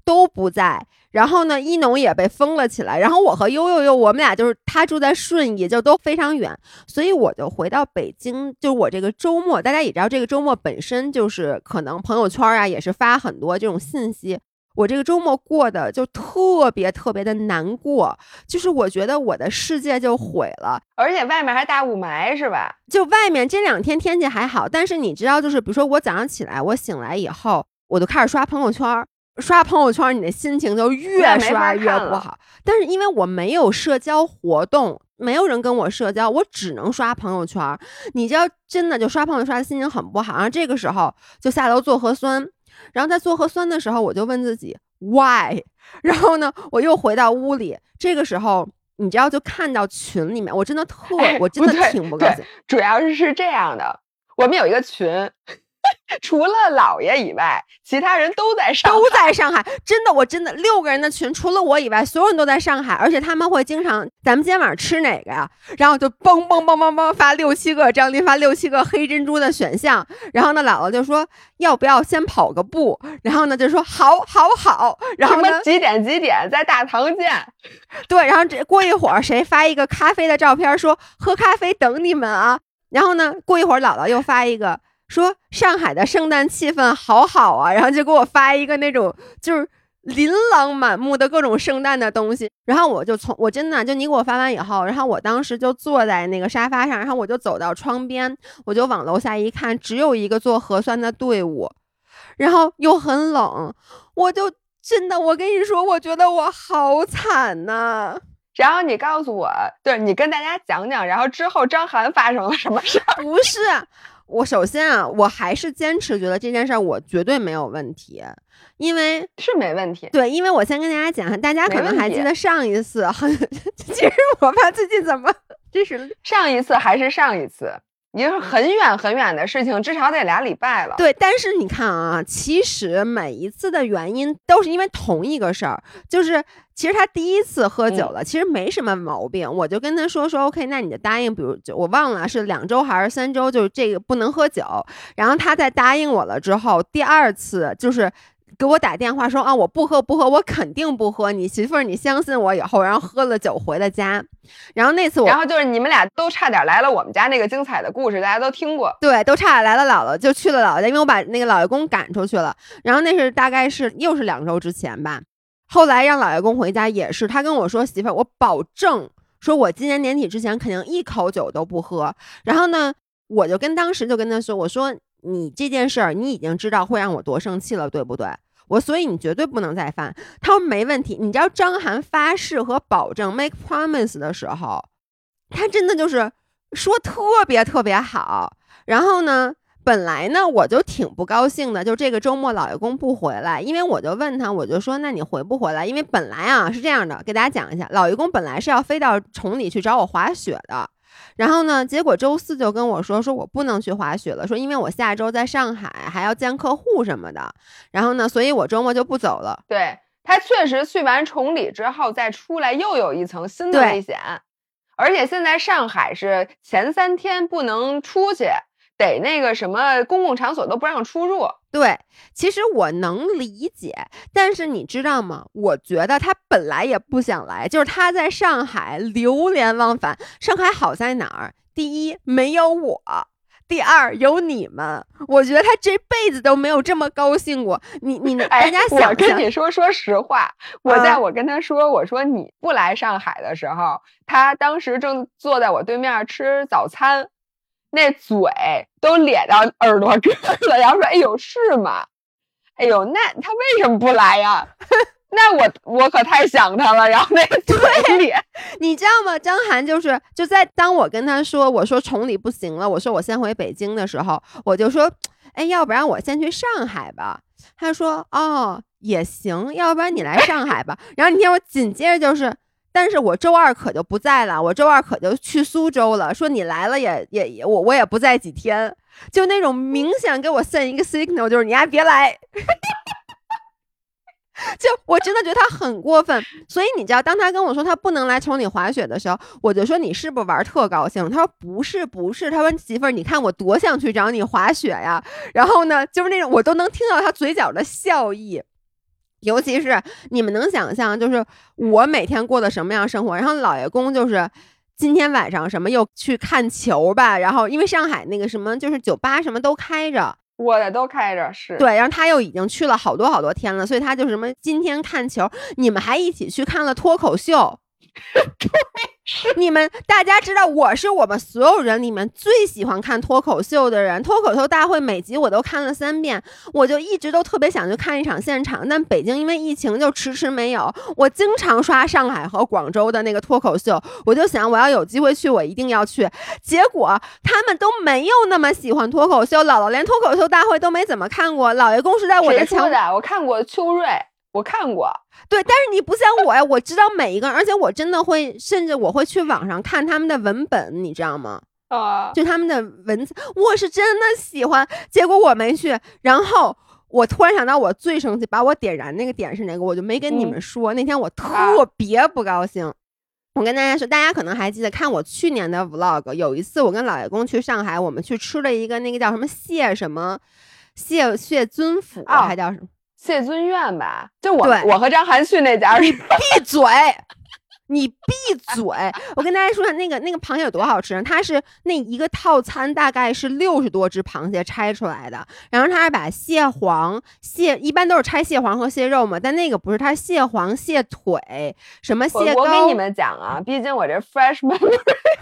A: 都不在，然后呢，一农也被封了起来，然后我和悠悠我们俩就是他住在顺义，就都非常远，所以我就回到北京。就我这个周末，大家也知道，这个周末本身就是可能朋友圈啊也是发很多这种信息。我这个周末过得就特别特别的难过，就是我觉得我的世界就毁了，
B: 而且外面还大雾霾是吧？
A: 就外面这2天天气还好，但是你知道，就是比如说我早上起来，我醒来以后，我就开始刷朋友圈，你的心情就越刷越不好。但是因为我没有社交活动，没有人跟我社交，我只能刷朋友圈。你知道，真的就刷朋友圈的心情很不好。然后这个时候就下楼做核酸。然后在做核酸的时候，我就问自己 why， 然后呢，我又回到屋里。这个时候，你知道，就看到群里面，我真的挺不高兴。
B: 主要是这样的，我们有一个群，除了姥爷以外，其他人都在上海，
A: 真的，我真的6个人的群，除了我以外，所有人都在上海，而且他们会经常，咱们今天晚上吃哪个呀？然后就嘣嘣嘣嘣嘣发6、7个，张琳发6、7个黑珍珠的选项，然后呢，姥姥就说要不要先跑个步？然后呢就说好，然后呢
B: 什么几点在大堂见？
A: 对，然后过一会儿谁发一个咖啡的照片，说喝咖啡等你们啊。然后呢，过一会儿姥姥又发一个。说上海的圣诞气氛好啊，然后就给我发一个那种就是琳琅满目的各种圣诞的东西，然后我真的就你给我发完以后，然后我当时就坐在那个沙发上，然后我就走到窗边，我就往楼下一看，只有一个做核酸的队伍，然后又很冷，我就真的我跟你说，我觉得我好惨呐。
B: 然后你告诉我，对，你跟大家讲讲，然后之后张涵发生了什么事儿？
A: 不是。我首先啊，我还是坚持觉得这件事儿我绝对没有问题，因为
B: 是没问题。
A: 对，因为我先跟大家讲，大家可能还记得上一次，其实我怕最近怎么，这是
B: 上一次还是上一次，已经是很远很远的事情，至少得2礼拜了。
A: 对，但是你看啊，其实每一次的原因都是因为同一个事儿，就是其实他第一次喝酒了，其实没什么毛病，我就跟他说 OK， 那你就答应，比如我忘了是2周还是3周，就是这个不能喝酒。然后他在答应我了之后，第2次就是给我打电话说啊，我不喝，我肯定不喝，你媳妇儿你相信我以后，然后喝了酒回了家。然后那次
B: 然后就是你们俩都差点来了我们家那个精彩的故事，大家都听过。
A: 对，都差点来了姥姥，就去了姥姥家，因为我把那个老爷公赶出去了。然后那是大概是又是2周之前吧。后来让老爷公回家也是，他跟我说媳妇儿，我保证说我今年年底之前肯定1口酒都不喝。然后呢，我就当时就跟他说，我说你这件事儿你已经知道会让我多生气了，对不对？所以你绝对不能再犯。他说没问题。你知道张涵发誓和保证 make promise 的时候，他真的就是说特别特别好。然后呢，本来呢我就挺不高兴的，就这个周末老爷公不回来，因为我就问他，我就说那你回不回来？因为本来啊是这样的，给大家讲一下，老爷公本来是要飞到崇礼去找我滑雪的。然后呢，结果周4就跟我说我不能去滑雪了，说因为我下周在上海还要见客户什么的。然后呢，所以我周末就不走了。
B: 对，他确实去完崇礼之后再出来又有一层新的危险。而且现在上海是前3天不能出去，得那个什么公共场所都不让出入。
A: 对，其实我能理解，但是你知道吗？我觉得他本来也不想来，就是他在上海流连忘返。上海好在哪儿？第一，没有我；第二，有你们。我觉得他这辈子都没有这么高兴过。大家想想，
B: 我跟你说实话，我跟他说，我说你不来上海的时候，他当时正坐在我对面吃早餐。那嘴都咧到耳朵根了，然后说：“哎呦，是吗？哎呦，那他为什么不来呀？那我可太想他了。”然后那个嘴咧，
A: 你知道吗？张涵就在当我跟他说，我说崇礼不行了，我说我先回北京的时候，我就说，哎，要不然我先去上海吧。他说，哦，也行，要不然你来上海吧。然后你听我紧接着就是。但是我周2可就不在了，我周2可就去苏州了。说你来了我也不在几天，就那种明显给我 send 一个 signal， 就是你还别来。就我真的觉得他很过分。所以你知道，当他跟我说他不能来崇礼滑雪的时候，我就说你是不是玩特高兴？他说不是，他说媳妇儿，你看我多想去找你滑雪呀。然后呢，就是那种我都能听到他嘴角的笑意。 尤其是你们能想象，就是我每天过的什么样生活，然后老爷公就是今天晚上什么又去看球吧，然后因为上海那个什么就是酒吧什么都开着，
B: 我的都开着，是
A: 对，然后他又已经去了好多好多天了，所以他就什么今天看球，你们还一起去看了脱口秀。你们大家知道我是我们所有人里面最喜欢看脱口秀的人，脱口秀大会每集我都看了3遍，我就一直都特别想去看一场现场，但北京因为疫情就迟迟没有。我经常刷上海和广州的那个脱口秀，我就想我要有机会去我一定要去，结果他们都没有那么喜欢脱口秀，姥姥连脱口秀大会都没怎么看过，老爷公是在我的
B: 墙的，我看过秋瑞，我看过，
A: 对，但是你不像我呀，我知道每一个人，而且我真的会，甚至我会去网上看他们的文本，你知道吗？就他们的文字，我是真的喜欢。结果我没去，然后我突然想到，我最生气，把我点燃那个点是哪个，我就没跟你们说。那天我特别不高兴。我跟大家说，大家可能还记得看我去年的 vlog， 有一次我跟老爷公去上海，我们去吃了一个那个叫什么谢尊府，还叫什么？
B: 谢尊苑吧，就我和张涵去那家。
A: 你闭嘴！你闭嘴！我跟大家说，那个螃蟹有多好吃，它是那一个套餐大概是60多只螃蟹拆出来的，然后它是把蟹黄、一般都是拆蟹黄和蟹肉嘛，但那个不是，它是蟹黄、蟹腿，什么蟹膏。
B: 我给你们讲啊，毕竟我这 fresh memory，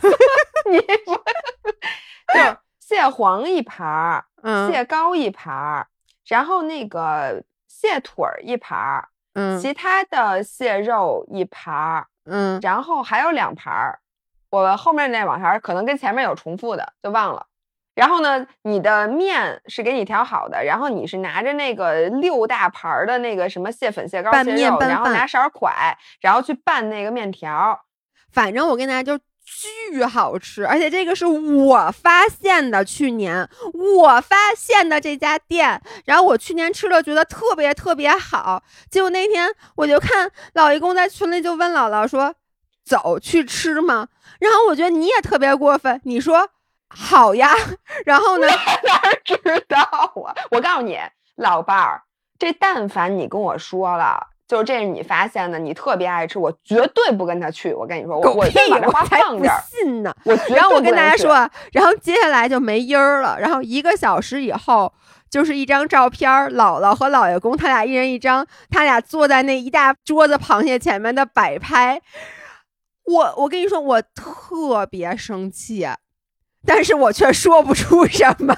B: 就蟹黄一盘，蟹膏一盘，然后那个蟹腿一盘，其他的蟹肉一盘，然后还有2盘，我后面那2盘可能跟前面有重复的，就忘了。然后呢，你的面是给你调好的，然后你是拿着那个6大盘的那个什么蟹粉、蟹膏、蟹肉，然后拿勺蒯，然后去拌那个面条。
A: 反正我跟大家就巨好吃，而且这个是我发现的，去年我发现的这家店，然后我去年吃了觉得特别特别好，结果那天我就看老爷公在群里就问姥姥说走去吃吗？然后我觉得你也特别过分，你说好呀，然后呢
B: 哪知道啊，我告诉你老伴儿，这但凡你跟我说了就是这是你发现的，你特别爱吃，我绝对不跟他去。我跟你说，我先把这话放这儿。
A: 不信呢，
B: 然
A: 后我跟大家说，然后接下来就没音儿了。然后1个小时以后，就是一张照片，姥姥和老爷公他俩一人一张，他俩坐在那一大桌子螃蟹前面的摆拍。我跟你说，我特别生气，但是我却说不出什么。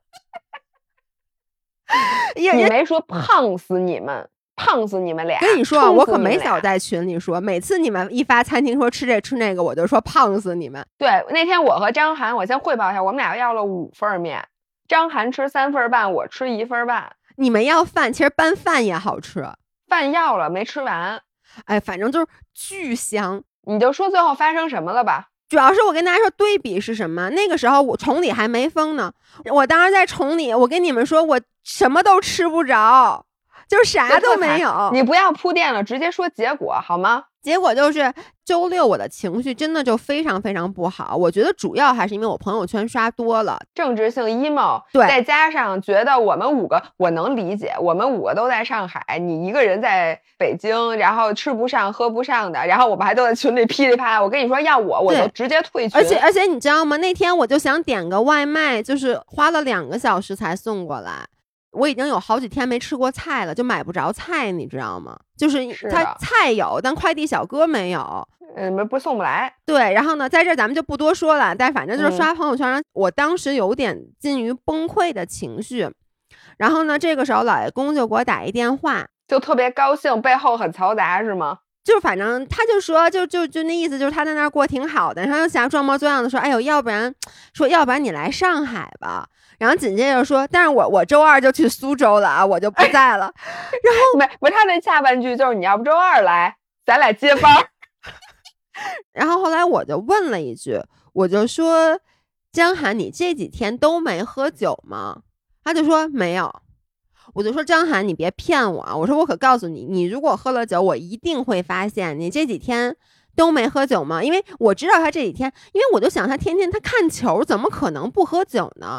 B: 你没说胖死你们。胖死你们俩！
A: 跟你说，我可没少在群里说，每次你们一发餐厅说吃这吃那个，我就说胖死你们。
B: 对，那天我和张涵，我先汇报一下，我们俩要了5份面，张涵吃3份半，我吃1份半。
A: 你们要饭，其实拌饭也好吃，
B: 饭要了没吃完，
A: 哎，反正就是巨香。
B: 你就说最后发生什么了吧？
A: 主要是我跟大家说对比是什么？那个时候我崇礼还没封呢，我当时在崇礼，我跟你们说我什么都吃不着。就是啥都没有，
B: 你不要铺垫了，直接说结果好吗？
A: 结果就是周6我的情绪真的就非常非常不好，我觉得主要还是因为我朋友圈刷多了，
B: 政治性 emo，
A: 对，
B: 再加上觉得我们5个，我能理解，我们5个都在上海，你一个人在北京，然后吃不上喝不上的，然后我们还都在群里噼里啪啦，我跟你说要我就直接退群。
A: 而且你知道吗？那天我就想点个外卖，就是花了2个小时才送过来。我已经有好几天没吃过菜了，就买不着菜，你知道吗？就是他菜有，但快递小哥没有，
B: 不送不来。
A: 对，然后呢，在这儿咱们就不多说了，但反正就是刷朋友圈，我当时有点近于崩溃的情绪。然后呢，这个时候老爷公就给我打一电话，
B: 就特别高兴，背后很嘈杂是吗？
A: 就反正他就说，就那意思，就是他在那儿过挺好的，然后就想装模作样的说，哎呦，要不然你来上海吧。然后紧接着说，但是我周2就去苏州了啊，我就不在了。然后
B: 不是他那下半句就是你要不周2来，咱俩接班。
A: 然后后来我就问了一句，我就说江涵，你这几天都没喝酒吗？他就说没有。我就说张涵，你别骗我啊！我说我可告诉你，你如果喝了酒，我一定会发现你这几天都没喝酒吗？因为我知道他这几天，因为我就想他天天他看球，怎么可能不喝酒呢？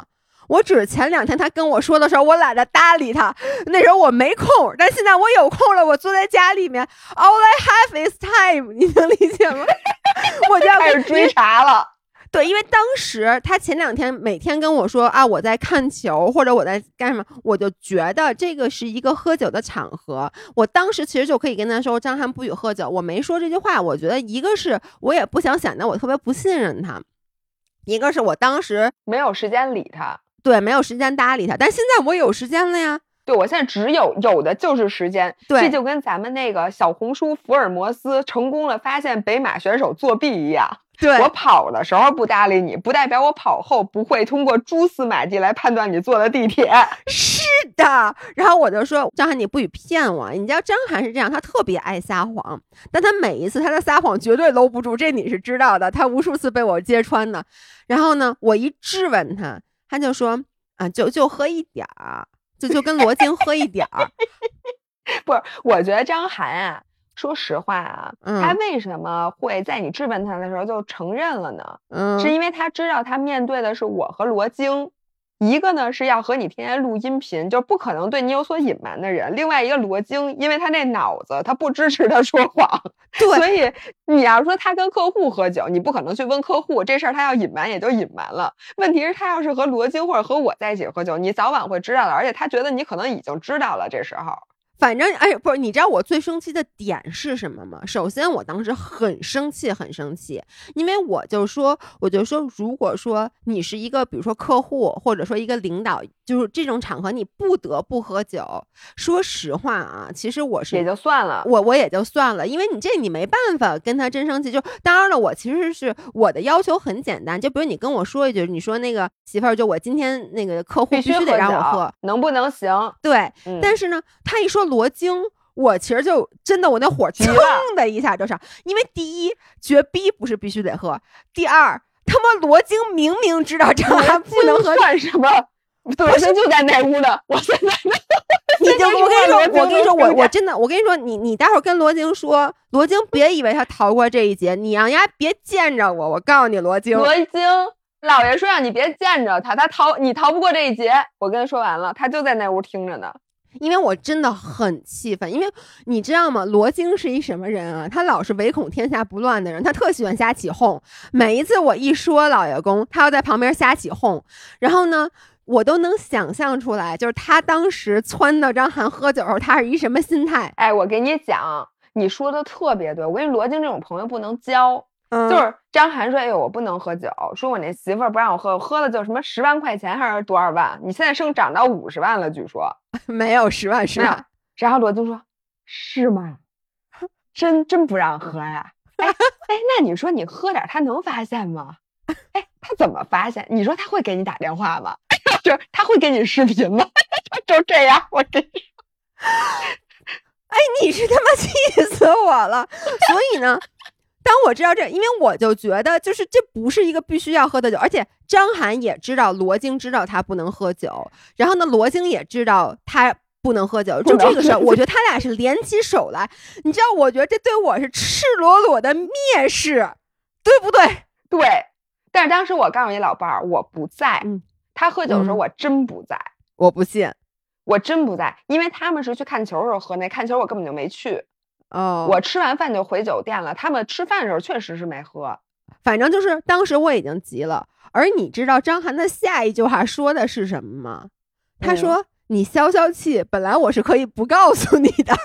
A: 我只是前2天他跟我说的时候，我懒得搭理他，那时候我没空，但现在我有空了，我坐在家里面 ，all I have is time， 你能理解吗？我就要
B: 开始追查了。
A: 对，因为当时他前2天每天跟我说啊，我在看球或者我在干什么，我就觉得这个是一个喝酒的场合。我当时其实就可以跟他说，张翰不许喝酒。我没说这句话，我觉得一个是我也不想显得我特别不信任他，一个是我当时
B: 没有时间理他，
A: 对，没有时间搭理他。但现在我有时间了呀。
B: 对，我现在只有的就是时间。
A: 对，
B: 这就跟咱们那个小红书福尔摩斯成功了发现北马选手作弊一样。
A: 对，
B: 我跑的时候不搭理你，不代表我跑后不会通过蛛丝马迹来判断你坐的地铁。
A: 是的。然后我就说，张翰你不许骗我。你知道张翰是这样，他特别爱撒谎，但他每一次他的撒谎绝对搂不住，这你是知道的，他无数次被我揭穿的。然后呢，我一质问他，他就说啊，就喝一点儿，就跟罗京喝一点儿。
B: 不是，我觉得张翰啊，说实话啊，他为什么会在你质问他的时候就承认了呢？是因为他知道他面对的是我和罗京，一个呢是要和你天天录音频，就不可能对你有所隐瞒的人，另外一个罗京，因为他那脑子他不支持他说谎，
A: 对，
B: 所以你要说他跟客户喝酒，你不可能去问客户这事儿，他要隐瞒也就隐瞒了。问题是他要是和罗京或者和我在一起喝酒，你早晚会知道的，而且他觉得你可能已经知道了，这时候。
A: 反正不是，你知道我最生气的点是什么吗？首先我当时很生气，因为我就说，如果说你是一个比如说客户或者说一个领导，就是这种场合你不得不喝酒，说实话啊，其实我是
B: 也就算了，
A: 我也就算了，因为你没办法跟他真生气。就当然了，我其实是我的要求很简单，就比如你跟我说一句，你说那个媳妇儿，就我今天那个客户必须得让我喝，
B: 能不能行？
A: 对，但是呢，他一说罗京，我其实就真的我那火蹭的一下就上，因为第一绝逼不是必须得喝，第二他妈罗京明明知道张翰不能喝，
B: 算什么？罗京就在那屋呢，我现在
A: 你就我跟你说，我真的，我跟你说，你待会儿跟罗京说，罗京别以为他逃过这一劫，你让人家别见着我告诉你，罗京，
B: 老爷说让你别见着他，你逃不过这一劫。我跟他说完了，他就在那屋听着呢。
A: 因为我真的很气愤，因为你知道吗？罗京是一什么人啊？他老是唯恐天下不乱的人，他特喜欢瞎起哄。每一次我一说老爷公，他要在旁边瞎起哄，然后呢，我都能想象出来，就是他当时撺到张翰喝酒时候，他是一什么心态。
B: 哎，我给你讲，你说的特别对，我跟你罗京这种朋友不能交。就是张翰说，哎呦，我不能喝酒，说我那媳妇儿不让我喝，我喝了就什么10万块钱还是多少万，你现在涨到50万了，据说
A: 没有10万。
B: 然后罗京说，是吗？真不让喝呀？哎，那你说你喝点，他能发现吗？哎，他怎么发现？你说他会给你打电话吗？就是他会给你视频吗？就这样，我跟你说，
A: 哎，你是他妈气死我了！所以呢。当我知道这，因为我就觉得就是这不是一个必须要喝的酒，而且张翰也知道，罗京知道他不能喝酒，然后呢，罗京也知道他不能喝酒，就这个事儿，我觉得他俩是联起手来，你知道，我觉得这对我是赤裸裸的蔑视，对不对？
B: 对，但是当时我告诉你老伴儿，我不在，他喝酒的时候我真不在，
A: 我不信，
B: 我真不在，因为他们是去看球的时候喝，那看球我根本就没去。我吃完饭就回酒店了，他们吃饭的时候确实是没喝。
A: 反正就是当时我已经急了，而你知道张翰的下一句话说的是什么吗？他说，你消消气，本来我是可以不告诉你的。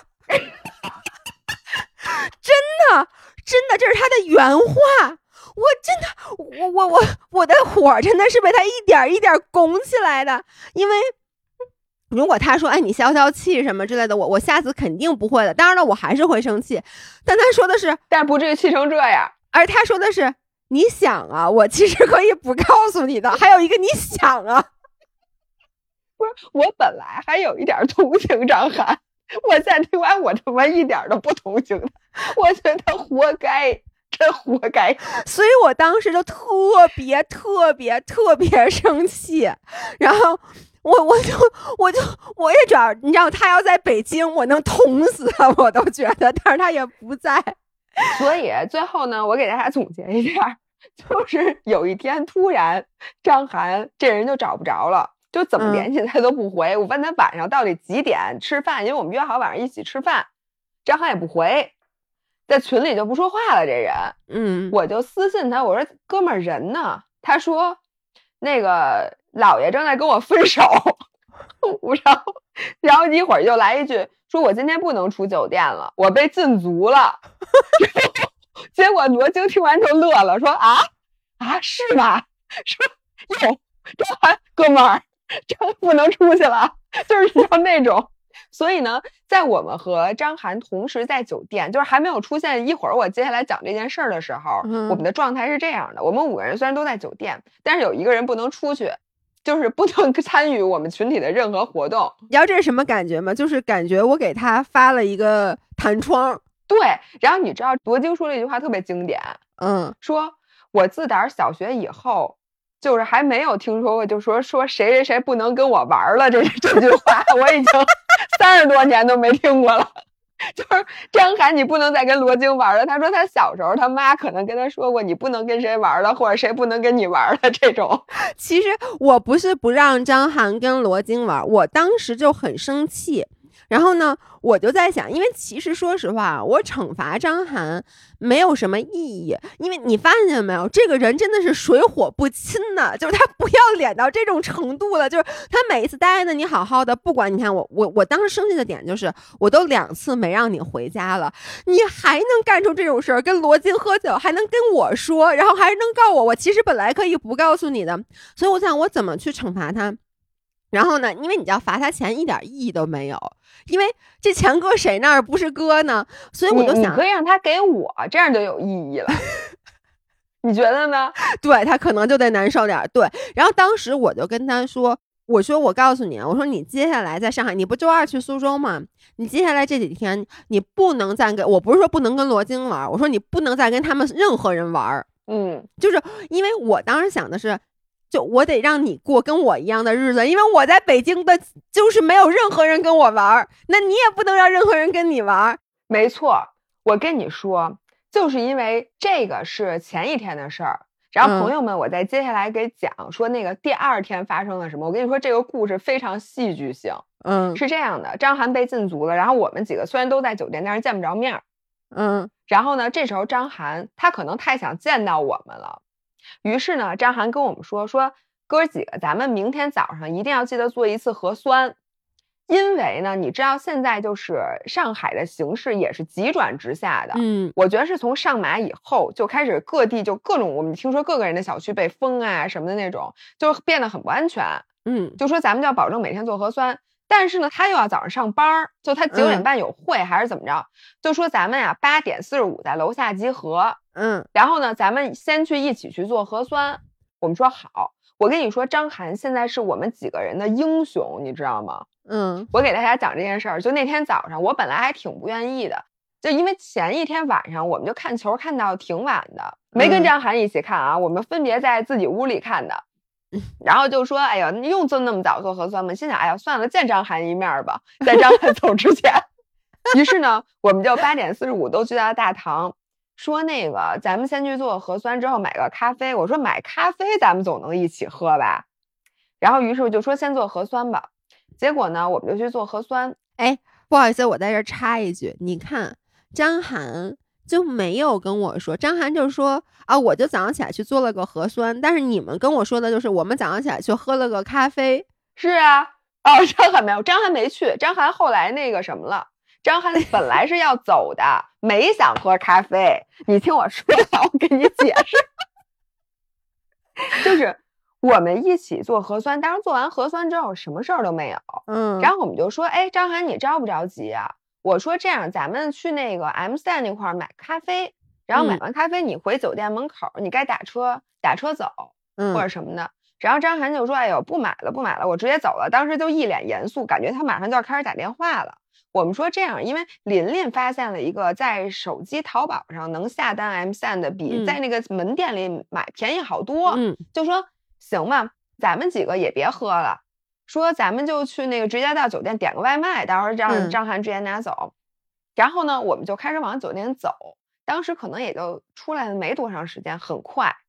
A: 真的这是他的原话，我真的我的火真的是被他一点一点拱起来的。因为如果他说，哎，你消消气什么之类的，我下次肯定不会的。当然了，我还是会生气，但他说的是，
B: 但不至于气成这样。
A: 而他说的是，你想啊，我其实可以不告诉你的。还有一个你想啊，
B: 不是，我本来还有一点同情张翰，我现在听完我他妈一点都不同情他，我觉得他活该，真活该。
A: 所以我当时就特别生气，然后。我也主要，你知道，他要在北京，我能捅死他，我都觉得，但是他也不在。
B: 所以最后呢，我给大家总结一下， 就是有一天突然张涵这人就找不着了，就怎么联系他都不回。我问他晚上到底几点吃饭，因为我们约好晚上一起吃饭，张涵也不回，在群里就不说话了。这人，我就私信他，我说哥们儿人呢？他说那个姥爷正在跟我分手。然后一会儿又来一句说我今天不能出酒店了，我被禁足了。结果罗京听完就乐了，说啊是吗？说哟张涵哥们儿真不能出去了，就是要那种。所以呢在我们和张涵同时在酒店，就是还没有出现一会儿我接下来讲这件事儿的时候，我们的状态是这样的，我们5个人虽然都在酒店，但是有一个人不能出去，就是不能参与我们群体的任何活动。
A: 你知道这是什么感觉吗？就是感觉我给他发了一个弹窗。
B: 对，然后你知道罗京说了一句话特别经典，说我自打小学以后就是还没有听说过就说谁谁谁不能跟我玩了这句话，我已经30多年都没听过了。就是张涵你不能再跟罗京玩了，他说他小时候他妈可能跟他说过你不能跟谁玩了，或者谁不能跟你玩了这种。
A: 其实我不是不让张涵跟罗京玩，我当时就很生气，然后呢我就在想，因为其实说实话我惩罚张涵没有什么意义，因为你发现没有，这个人真的是水火不侵的，就是他不要脸到这种程度了，就是他每一次答应的你好好的，不管你看我当时生气的点就是我都2次没让你回家了，你还能干出这种事儿，跟罗京喝酒还能跟我说，然后还能告我其实本来可以不告诉你的，所以我想我怎么去惩罚他。然后呢因为你知道罚他钱一点意义都没有，因为这钱搁谁那儿不是搁呢，所以我就想
B: 你可以让他给我，这样就有意义了。你觉得呢？
A: 对，他可能就得难受点。对，然后当时我就跟他说，我说我告诉你，我说你接下来在上海，你不周2去苏州吗？你接下来这几天你不能再跟，我不是说不能跟罗京玩，我说你不能再跟他们任何人玩。就是因为我当时想的是就我得让你过跟我一样的日子，因为我在北京的就是没有任何人跟我玩，那你也不能让任何人跟你玩。
B: 没错，我跟你说就是因为这个是前一天的事儿，然后朋友们我在接下来给讲说那个第2天发生了什么。我跟你说这个故事非常戏剧性。是这样的，张涵被禁足了，然后我们几个虽然都在酒店，但是见不着面。然后呢这时候张涵他可能太想见到我们了，于是呢张涵跟我们说哥几个咱们明天早上一定要记得做一次核酸，因为呢你知道现在就是上海的形势也是急转直下的。我觉得是从上马以后就开始各地就各种，我们听说各个人的小区被封啊什么的那种，就变得很不安全。就说咱们就要保证每天做核酸，但是呢他又要早上上班，就他9点半有会还是怎么着，就说咱们呀8点45在楼下集合。然后呢咱们先去一起去做核酸。我们说好。我跟你说张涵现在是我们几个人的英雄，你知道吗？我给大家讲这件事儿，就那天早上我本来还挺不愿意的，就因为前一天晚上我们就看球看到挺晚的，没跟张涵一起看啊，我们分别在自己屋里看的。然后就说哎呀你用那么早做核酸吗？心想哎呀算了见张涵一面吧，在张涵走之前。于是呢我们就8点45都去到大堂，说那个咱们先去做核酸之后买个咖啡。我说买咖啡咱们总能一起喝吧，然后于是我就说先做核酸吧。结果呢我们就去做核酸。
A: 不好意思我在这插一句，你看张涵就没有跟我说，张涵就说啊我就早上起来去做了个核酸，但是你们跟我说的就是我们早上起来去喝了个咖啡。
B: 是啊，张涵没有，张涵没去，张涵后来那个什么了，张涵本来是要走的，没想喝咖啡。你听我说我给你解释。就是我们一起做核酸，当时做完核酸之后什么事儿都没有。然后我们就说张涵你着不着急啊？我说这样咱们去那个 M3 那块买咖啡，然后买完咖啡你回酒店门口，你该打车走或者什么的。然后张涵就说哎呦不买了我直接走了，当时就一脸严肃，感觉他马上就要开始打电话了。我们说这样，因为琳琳发现了一个在手机淘宝上能下单 M3 的比在那个门店里买便宜好多。就说行吧咱们几个也别喝了，说咱们就去那个直接到酒店点个外卖，到时候让张涵直接拿走。然后呢我们就开始往酒店走，当时可能也就出来了没多长时间，很快。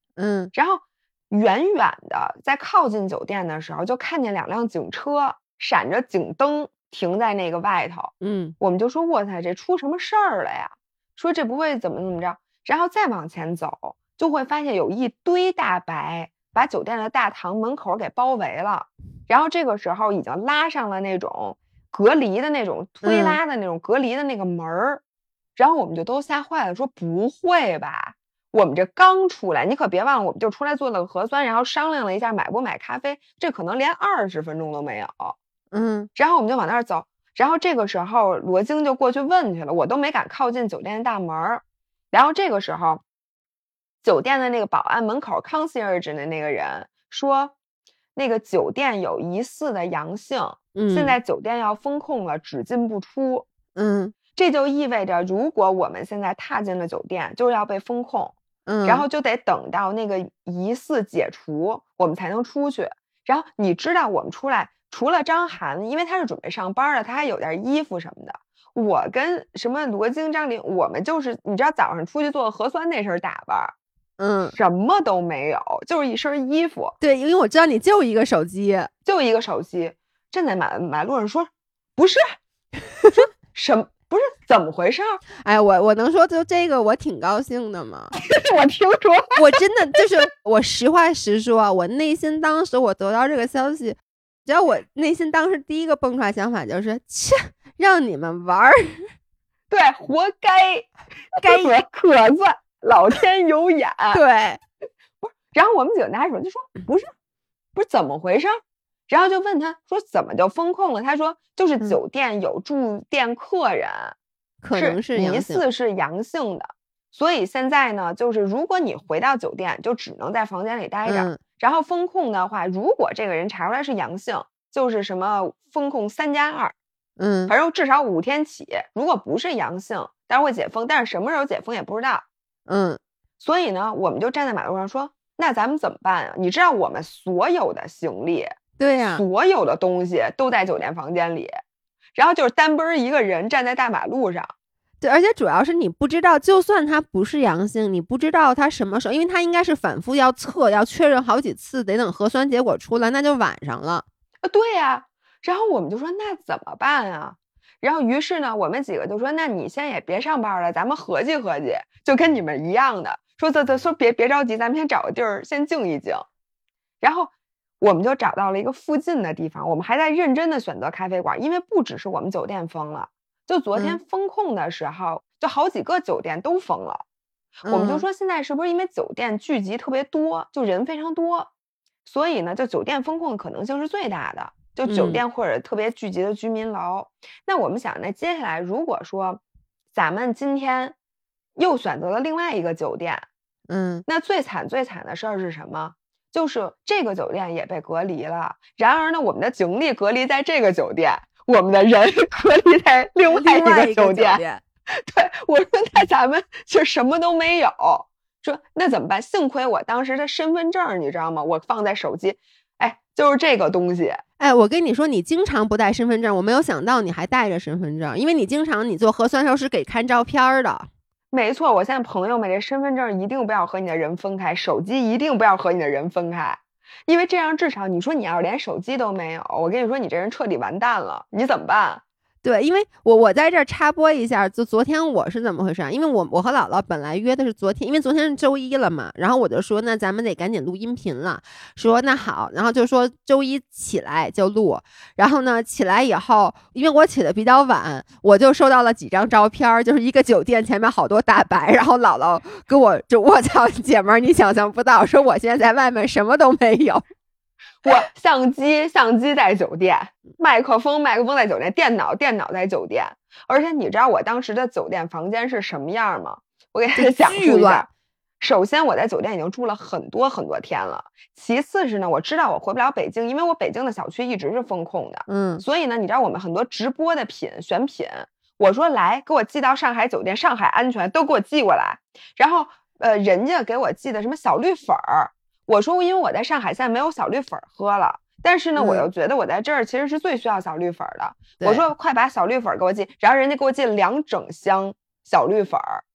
B: 然后远远的在靠近酒店的时候，就看见2辆警车闪着警灯停在那个外头。我们就说哇塞，这出什么事儿了呀？说这不会怎么着？然后再往前走，就会发现有一堆大白把酒店的大堂门口给包围了。然后这个时候已经拉上了那种隔离的那种推拉的那种隔离的那个门儿。然后我们就都吓坏了，说不会吧？我们这刚出来，你可别忘了，我们就出来做了个核酸，然后商量了一下买不买咖啡，这可能连20分钟都没有。然后我们就往那儿走，然后这个时候罗京就过去问去了，我都没敢靠近酒店的大门。然后这个时候，酒店的那个保安门口 concierge 的那个人说，那个酒店有疑似的阳性，现在酒店要封控了，只进不出。这就意味着，如果我们现在踏进了酒店，就是要被封控。然后就得等到那个疑似解除，我们才能出去。然后你知道我们出来，除了张涵，因为他是准备上班的，他还有点衣服什么的。我跟什么罗京、张琳，我们就是你知道早上出去做核酸那身打扮，什么都没有，就是一身衣服。
A: 对，因为我知道你就一个手机，
B: 站在马路上说不是，说什么不是怎么回事？
A: 哎，我能说就这个我挺高兴的吗？
B: 我听说，
A: 我真的就是我实话实说，我内心当时我得到这个消息，只要我内心当时第一个蹦出来想法就是切，让你们玩儿，
B: 对，活该可算老天有眼。
A: 对，
B: 不是，然后我们几个拿手就说不是怎么回事？然后就问他说怎么就封控了？他说就是酒店有住店客人，
A: 可能是
B: 疑似是阳性的，所以现在呢，就是如果你回到酒店，就只能在房间里待着。然后封控的话，如果这个人查出来是阳性，就是什么封控3+2，反正至少5天起。如果不是阳性，当然会解封，但是什么时候解封也不知道。所以呢，我们就站在马路上说，那咱们怎么办啊？你知道我们所有的行李。
A: 对呀，
B: 所有的东西都在酒店房间里，然后就是单奔一个人站在大马路上。
A: 对，而且主要是你不知道，就算他不是阳性，你不知道他什么时候，因为他应该是反复要测，要确认好几次，得等核酸结果出来，那就晚上了。
B: 对呀，然后我们就说那怎么办啊？然后于是呢，我们几个就说，那你现在也别上班了，咱们合计合计，就跟你们一样的，说别着急，咱们先找个地儿先静一静。然后我们就找到了一个附近的地方，我们还在认真的选择咖啡馆，因为不只是我们酒店封了，就昨天封控的时候，就好几个酒店都封了。我们就说现在是不是因为酒店聚集特别多，就人非常多，所以呢，就酒店封控的可能性是最大的，就酒店或者特别聚集的居民楼。那我们想，那接下来如果说咱们今天又选择了另外一个酒店，那最惨的事儿是什么？就是这个酒店也被隔离了，然而呢，我们的行李隔离在这个酒店，我们的人隔离在另外一个酒店。对，我说那咱们就什么都没有，说那怎么办？幸亏我当时的身份证你知道吗？我放在手机，哎，就是这个东西。
A: 哎，我跟你说，你经常不带身份证，我没有想到你还带着身份证，因为你经常你做核酸时候是给看照片的。
B: 没错，我现在朋友们，这身份证一定不要和你的人分开，手机一定不要和你的人分开，因为这样至少你说你要是连手机都没有，我跟你说你这人彻底完蛋了，你怎么办？
A: 对，因为我在这儿插播一下，就昨天我是怎么回事？因为我和姥姥本来约的是昨天，因为昨天是周一了嘛，然后我就说那咱们得赶紧录音频了，说那好，然后就说周一起来就录，然后呢起来以后，因为我起的比较晚，我就收到了几张照片，就是一个酒店前面好多大白，然后姥姥跟我就我操姐们儿，你想象不到，说我现在在外面什么都没有。
B: 我相机在酒店，麦克风在酒店，电脑在酒店，而且你知道我当时的酒店房间是什么样吗？我给大家讲述一下。首先我在酒店已经住了很多天了，其次是呢，我知道我回不了北京，因为我北京的小区一直是封控的，所以呢，你知道我们很多直播的选品，我说来给我寄到上海酒店，上海安全都给我寄过来，然后人家给我寄的什么小绿粉儿。我说因为我在上海现在没有小绿粉喝了，但是呢我又觉得我在这儿其实是最需要小绿粉的，我说快把小绿粉给我寄，然后人家给我寄了2整箱小绿粉，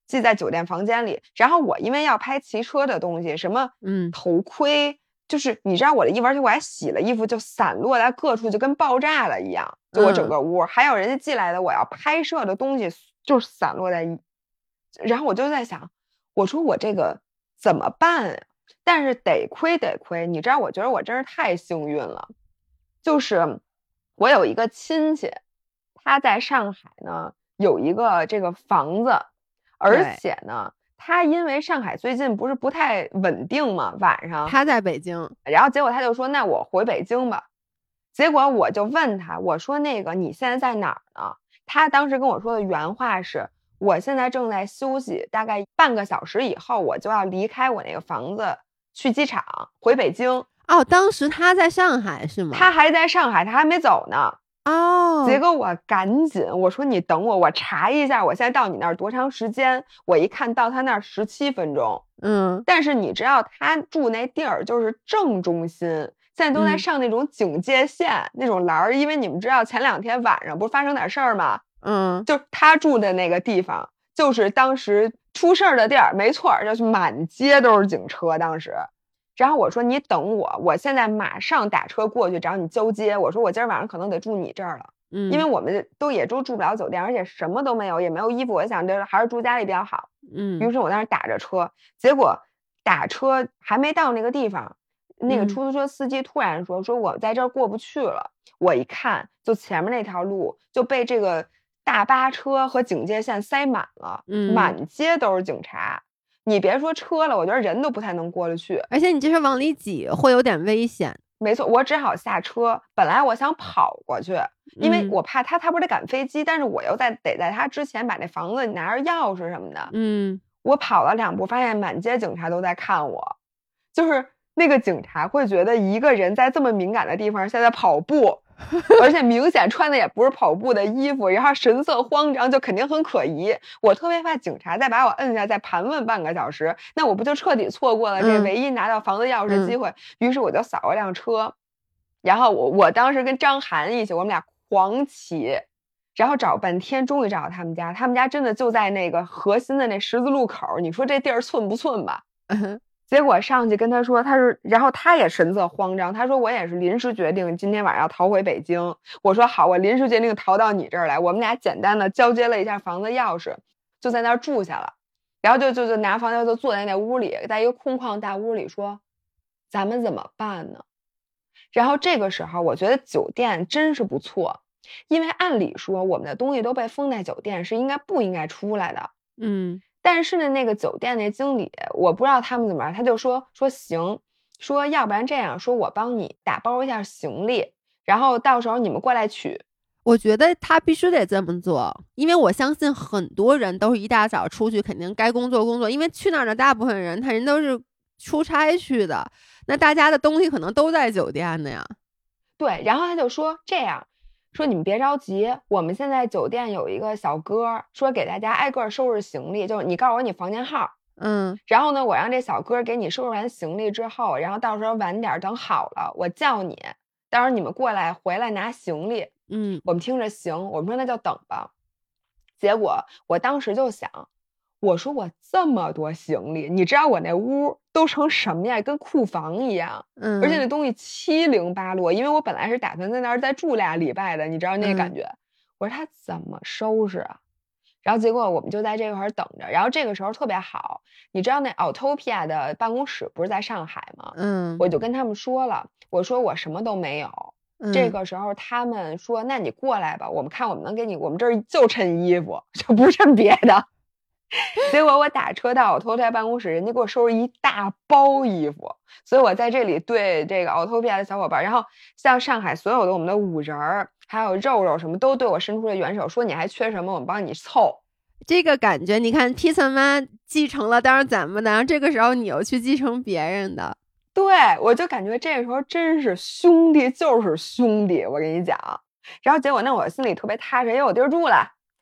B: 系在酒店房间里。然后我因为要拍骑车的东西，什么头盔，就是你知道我的衣服，而且我还洗了衣服，就散落在各处，就跟爆炸了一样。就我整个屋，还有人家寄来的我要拍摄的东西，就是散落在然后我就在想，我说我这个怎么办呀？但是得亏，你知道，我觉得我真是太幸运了。就是我有一个亲戚，他在上海呢有一个这个房子，而且呢，他因为上海最近不是不太稳定嘛，晚上
A: 他在北京，
B: 然后结果他就说那我回北京吧。结果我就问他，我说那个你现在在哪儿呢？他当时跟我说的原话是，我现在正在休息，大概半个小时以后我就要离开我那个房子去机场回北京。
A: 哦，当时他在上海是吗？
B: 他还在上海，他还没走呢。
A: 哦，
B: 结果我赶紧我说你等我，我查一下我现在到你那儿多长时间。我一看到他那儿17分钟。但是你知道他住那地儿就是正中心，现在都在上那种警戒线，那种栏儿，因为你们知道前2天晚上不是发生点事儿吗？就他住的那个地方就是当时出事儿的地儿，没错，就是满街都是警车当时。然后我说你等我，我现在马上打车过去找你交接。我说我今儿晚上可能得住你这儿了，因为我们也都住不了酒店，而且什么都没有，也没有衣服。我想这还是住家里比较好。于是我当时打着车，结果打车还没到那个地方，那个出租车司机突然说我在这儿过不去了。我一看，就前面那条路就被这个大巴车和警戒线塞满了，满街都是警察。你别说车了，我觉得人都不太能过得去，
A: 而且你这是往里挤，会有点危险。
B: 没错，我只好下车。本来我想跑过去，因为我怕他不是得赶飞机，但是我又得在他之前把那房子拿着钥匙什么的。我跑了2步，发现满街警察都在看我，就是那个警察会觉得一个人在这么敏感的地方现在跑步，而且明显穿的也不是跑步的衣服，然后神色慌张，就肯定很可疑。我特别怕警察再把我摁下，再盘问半个小时，那我不就彻底错过了这唯一拿到房子钥匙的机会。于是我就扫了辆车，然后我当时跟张涵一起，我们俩狂骑，然后找半天，终于找到他们家。他们家真的就在那个核心的那十字路口，你说这地儿寸不寸吧？结果上去跟他说，然后他也神色慌张，他说我也是临时决定今天晚上要逃回北京。我说好，我临时决定逃到你这儿来。我们俩简单的交接了一下房子钥匙，就在那儿住下了。然后就拿房钥匙坐在那屋里，在一个空旷大屋里说咱们怎么办呢？然后这个时候我觉得酒店真是不错，因为按理说我们的东西都被封在酒店是不应该出来的。但是呢，那个酒店那经理，我不知道他们怎么样，他就说行，说要不然这样，说我帮你打包一下行李，然后到时候你们过来取。
A: 我觉得他必须得这么做，因为我相信很多人都是一大早出去，肯定该工作，因为去那儿的大部分人，人都是出差去的，那大家的东西可能都在酒店的呀。
B: 对，然后他就说这样，说你们别着急，我们现在酒店有一个小哥，说给大家挨个收拾行李，就是你告诉我你房间号，然后呢，我让这小哥给你收拾完行李之后，然后到时候晚点等好了，我叫你，到时候你们回来拿行李。我们听着行，我们说那就等吧。结果我当时就想，我说我这么多行李，你知道我那屋都成什么呀？跟库房一样，而且那东西七零八落，因为我本来是打算在那儿再住2礼拜的，你知道那感觉。我说他怎么收拾啊？然后结果我们就在这块儿等着，然后这个时候特别好，你知道那 Autopia 的办公室不是在上海吗？我就跟他们说了，我说我什么都没有。这个时候他们说那你过来吧，我们看我们能给你，我们这儿就趁衣服，就不趁别的。结果我打车到 Autopia 办公室，人家给我收拾一大包衣服，所以我在这里对这个 Autopia 的小伙伴，然后像上海所有的我们的五仁儿还有肉什么都对我伸出了援手，说你还缺什么我们帮你凑。
A: 这个感觉你看披萨妈继承了当然咱们的，然后这个时候你又去继承别人的。
B: 对，我就感觉这个时候真是兄弟就是兄弟，我跟你讲。然后结果那我心里特别踏实，因为我地儿住了。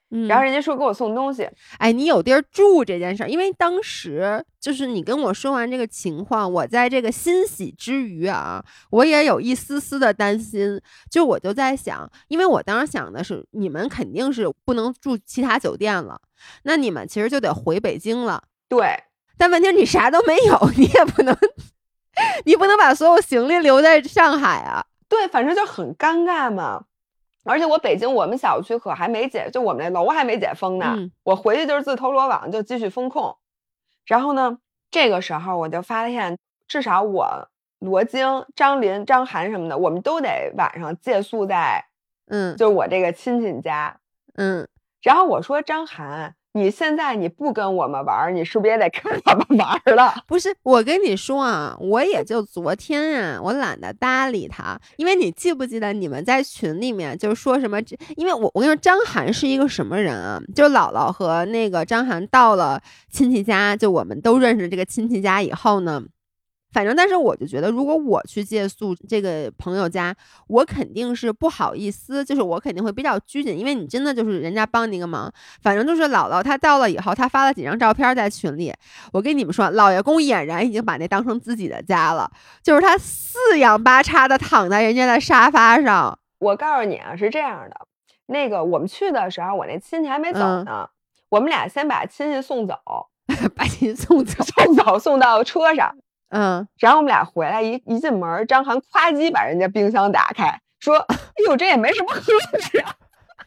B: 然后人家说给我送东西。
A: 哎，你有地儿住这件事儿，因为当时就是你跟我说完这个情况，我在这个欣喜之余啊，我也有一丝丝的担心。就我就在想，因为我当时想的是，你们肯定是不能住其他酒店了，那你们其实就得回北京了。
B: 对，
A: 但问题是你啥都没有，你也不能，你不能把所有行李留在上海啊。
B: 对，反正就很尴尬嘛。而且我北京我们小区可还没解，就我们那楼还没解封呢。我回去就是自投罗网，就继续封控。然后呢，这个时候我就发现，至少我罗京、张林、张涵什么的，我们都得晚上借宿在，就是我这个亲戚家。然后我说张涵，你现在你不跟我们玩，你是不是也得跟我们玩了？
A: 不是，我跟你说啊，我也就昨天啊，我懒得搭理他，因为你记不记得你们在群里面就说什么？因为我跟你说，张涵是一个什么人啊？就姥姥和那个张涵到了亲戚家，就我们都认识这个亲戚家以后呢。反正，但是我就觉得，如果我去借宿这个朋友家，我肯定是不好意思，就是我肯定会比较拘谨，因为你真的就是人家帮你个忙。反正就是姥姥她到了以后，她发了几张照片在群里，我跟你们说，老爷公俨然已经把那当成自己的家了，就是他四仰八叉的躺在人家的沙发上。
B: 我告诉你啊，是这样的，那个我们去的时候，我那亲戚还没走呢，我们俩先把亲戚送走，
A: 把亲戚送走，
B: 送到车上。然后我们俩回来一进门，张涵夸叽把人家冰箱打开，说：“哎呦，这也没什么喝的呀。”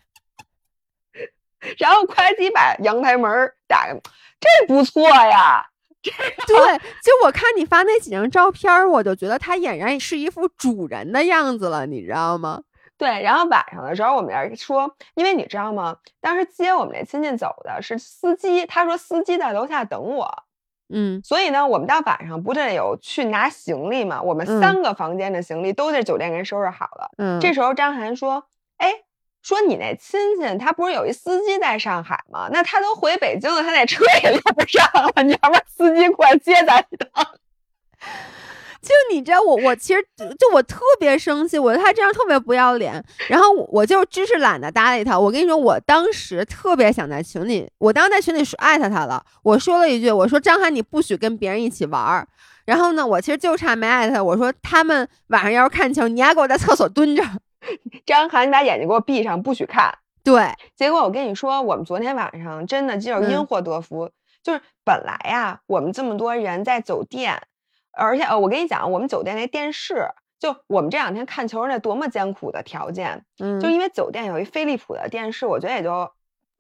B: 然后夸叽把阳台门打开，这不错呀。
A: 对，就我看你发那几张照片，我就觉得他俨然是一副主人的样子了，你知道吗？
B: 对，然后晚上的时候我们俩说，因为你知道吗？当时接我们那亲戚走的是司机，他说司机在楼下等我。所以呢，我们到晚上不是有去拿行李嘛？我们3个房间的行李都在酒店给人收拾好了。这时候张涵说：“哎，说你那亲戚他不是有一司机在上海吗？那他都回北京了，他那车也用不上了，你要不然司机过来接咱一趟。”
A: 就你知道我其实就我特别生气，我觉得他这样特别不要脸，然后我就只是懒得搭理他。我跟你说，我当时特别想在群里，我当时在群里是艾特他了，我说了一句，我说张涵你不许跟别人一起玩。然后呢，我其实就差没艾特他，我说他们晚上要是看球，你还给我在厕所蹲着。
B: 张涵，你把眼睛给我闭上，不许看。
A: 对，
B: 结果我跟你说，我们昨天晚上真的就是因祸得福，就是本来呀，我们这么多人在酒店。而且我跟你讲，我们酒店那电视，就我们这2天看球那多么艰苦的条件，就因为酒店有一飞利浦的电视，我觉得也就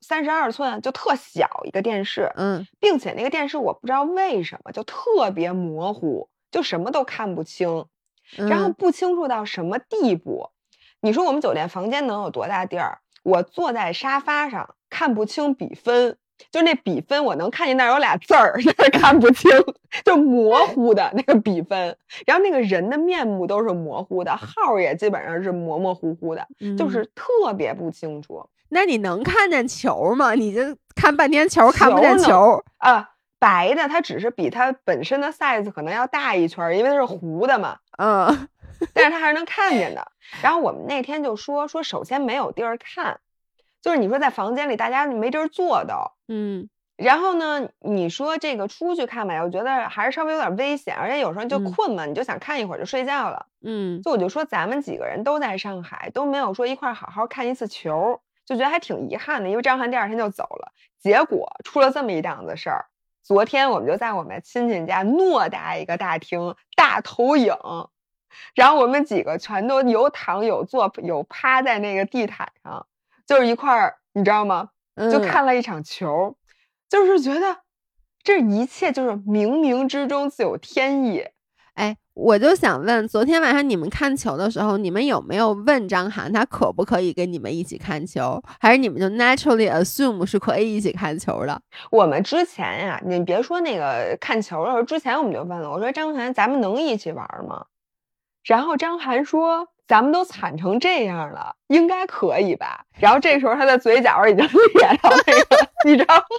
B: 32寸，就特小一个电视，并且那个电视我不知道为什么就特别模糊，就什么都看不清，然后不清楚到什么地步。你说我们酒店房间能有多大地儿？我坐在沙发上看不清比分。就那比分我能看见那儿有俩字儿，但是看不清，就模糊的那个比分，然后那个人的面目都是模糊的，号也基本上是模模糊糊的，就是特别不清楚。
A: 那你能看见球吗？你就看半天球看不见球
B: 啊，白的它只是比它本身的 size 可能要大一圈，因为它是糊的嘛，但是它还是能看见的。然后我们那天就说首先没有地儿看，就是你说在房间里大家没地儿坐都，然后呢，你说这个出去看吧，我觉得还是稍微有点危险，而且有时候就困嘛，你就想看一会儿就睡觉了，所以我就说咱们几个人都在上海，都没有说一块好好看一次球，就觉得还挺遗憾的，因为张涵第2天就走了，结果出了这么一档子事儿。昨天我们就在我们亲戚家偌大一个大厅大投影，然后我们几个全都有躺有坐有趴在那个地毯上，就是一块儿，你知道吗？就看了一场球，就是觉得这一切就是冥冥之中自有天意。
A: 哎，我就想问，昨天晚上你们看球的时候，你们有没有问张涵他可不可以跟你们一起看球，还是你们就 naturally assume 是可以一起看球的？
B: 我们之前呀，你别说那个看球的时候，之前我们就问了，我说张涵，咱们能一起玩吗？然后张涵说咱们都惨成这样了，应该可以吧。然后这时候他的嘴角已经咧到那个你知道吗？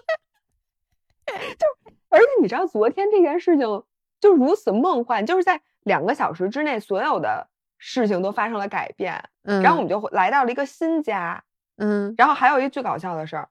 B: 而且你知道昨天这件事情就如此梦幻，就是在2个小时之内所有的事情都发生了改变，然后我们就来到了一个新家，然后还有一最搞笑的事儿，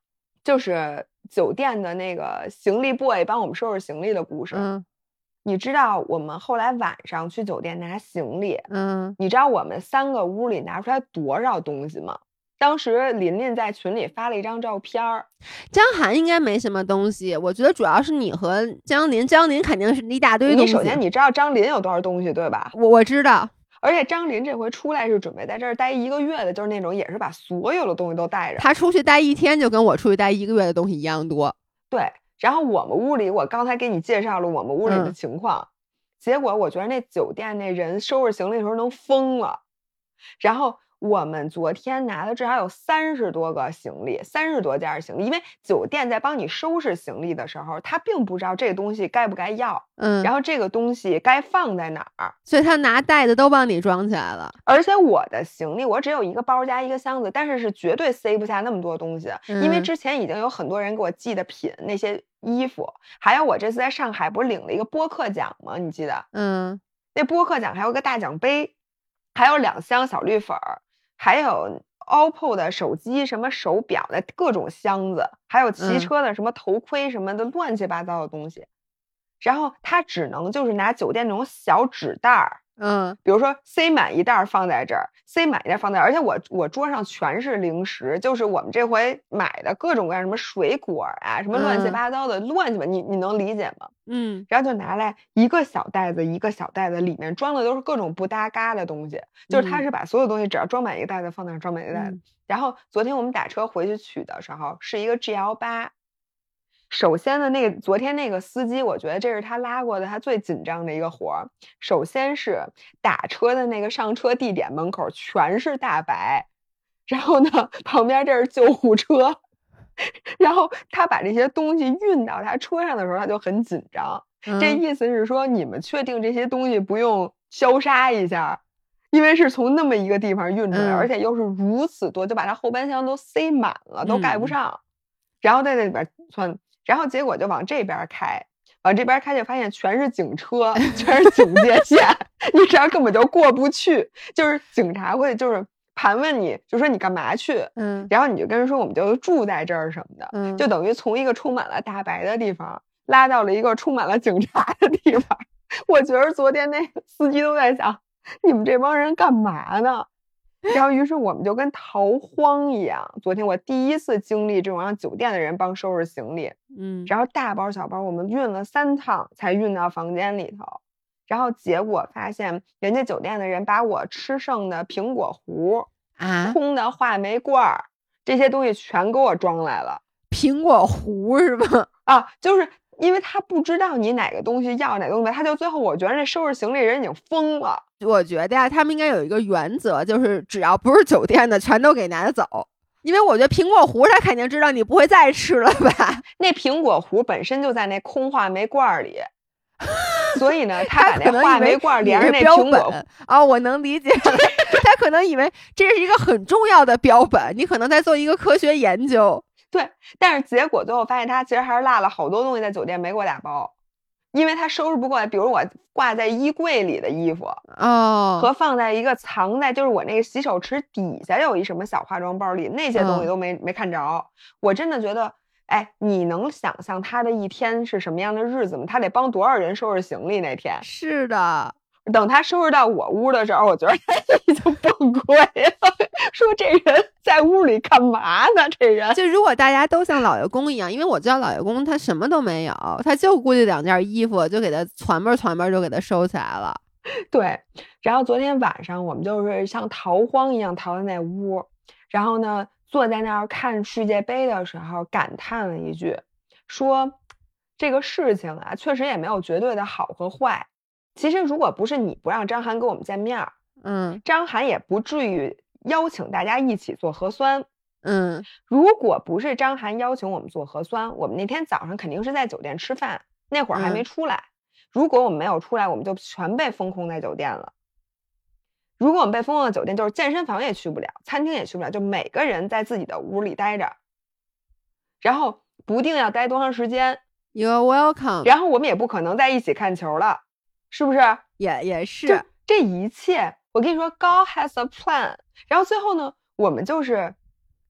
B: 就是酒店的那个行李 boy 帮我们收拾行李的故事。你知道我们后来晚上去酒店拿行李，你知道我们3个屋里拿出来多少东西吗？当时琳琳在群里发了一张照片儿。
A: 张涵应该没什么东西，我觉得主要是你和张琳肯定是一大堆东西。
B: 你首先你知道张琳有多少东西对吧？
A: 我知道。
B: 而且张琳这回出来是准备在这儿待1个月的，就是那种也是把所有的东西都带着。
A: 他出去待1天就跟我出去待1个月的东西一样多。
B: 对，然后我们屋里，我刚才给你介绍了我们屋里的情况，结果我觉得那酒店那人收拾行李的时候能疯了。然后我们昨天拿的至少有30多个行李，30多件行李，因为酒店在帮你收拾行李的时候，他并不知道这个东西该不该要，然后这个东西该放在哪儿，
A: 所以他拿袋子都帮你装起来了。
B: 而且我的行李我只有一个包加一个箱子，但是绝对塞不下那么多东西，因为之前已经有很多人给我寄的品，那些衣服，还有我这次在上海不是领了一个播客奖吗？你记得？那播客奖还有个大奖杯，还有2箱小绿粉儿。还有 OPPO 的手机，什么手表的各种箱子，还有骑车的什么头盔什么的乱七八糟的东西。然后他只能就是拿酒店那种小纸袋儿，比如说塞满一袋放在这儿，塞满一袋放在这儿，而且我桌上全是零食，就是我们这回买的各种各样什么水果啊，什么乱七八糟的，乱七八，你能理解吗？然后就拿来一个小袋子一个小袋子，里面装的都是各种不搭嘎的东西，就是他是把所有东西只要装满一个袋子放那儿，装满一个袋子。然后昨天我们打车回去取的时候是一个 GL8。首先的那个昨天那个司机，我觉得这是他拉过的他最紧张的一个活儿。首先是打车的那个上车地点门口全是大白，然后呢旁边这是救护车，然后他把这些东西运到他车上的时候他就很紧张，这意思是说你们确定这些东西不用消杀一下，因为是从那么一个地方运出来，而且又是如此多，就把他后备箱都塞满了，都盖不上，然后在那里边窜。然后结果就往这边开，往这边开就发现全是警车，全是警戒线，你这样根本就过不去。就是警察会就是盘问你，就说你干嘛去，然后你就跟人说我们就住在这儿什么的，就等于从一个充满了大白的地方拉到了一个充满了警察的地方。我觉得昨天那个司机都在想，你们这帮人干嘛呢？然后于是我们就跟逃荒一样，昨天我第一次经历这种让酒店的人帮收拾行李，然后大包小包我们运了3趟才运到房间里头，然后结果发现人家酒店的人把我吃剩的苹果核空的话梅罐这些东西全给我装来了。
A: 苹果核是吧？
B: 就是因为他不知道你哪个东西要哪个东西，他就最后我觉得这收拾行李人已经疯了。
A: 我觉得呀，他们应该有一个原则，就是只要不是酒店的全都给拿走，因为我觉得苹果核他肯定知道你不会再吃了吧。
B: 那苹果核本身就在那空话梅罐里，所以呢他把那话梅罐连着那苹果
A: 核我能理解他可能以为这是一个很重要的标本，你可能在做一个科学研究。
B: 对，但是结果最后发现他其实还是落了好多东西在酒店没给我打包，因为他收拾不过来，比如我挂在衣柜里的衣服和放在一个藏在就是我那个洗手池底下有一什么小化妆包里，那些东西都没看着。我真的觉得你能想象他的一天是什么样的日子吗？他得帮多少人收拾行李那天。
A: 是的，
B: 等他收拾到我屋的时候，我觉得他已经崩溃了，说这人在屋里干嘛呢？这人
A: 就如果大家都像老爷公一样，因为我知道老爷公他什么都没有，他就估计2件衣服就给他攒吧就给他收起来了。
B: 对，然后昨天晚上我们就是像逃荒一样逃在那屋，然后呢坐在那儿看世界杯的时候感叹了一句，说这个事情啊确实也没有绝对的好和坏。其实如果不是你不让张涵跟我们见面，张涵也不至于邀请大家一起做核酸。如果不是张涵邀请我们做核酸，我们那天早上肯定是在酒店吃饭，那会儿还没出来。如果我们没有出来，我们就全被封控在酒店了。如果我们被封控在酒店，就是健身房也去不了，餐厅也去不了，就每个人在自己的屋里待着，然后不定要待多长时间。
A: You're welcome。
B: 然后我们也不可能在一起看球了。是不是
A: 也是
B: 这一切我跟你说 God has a plan。 然后最后呢我们就是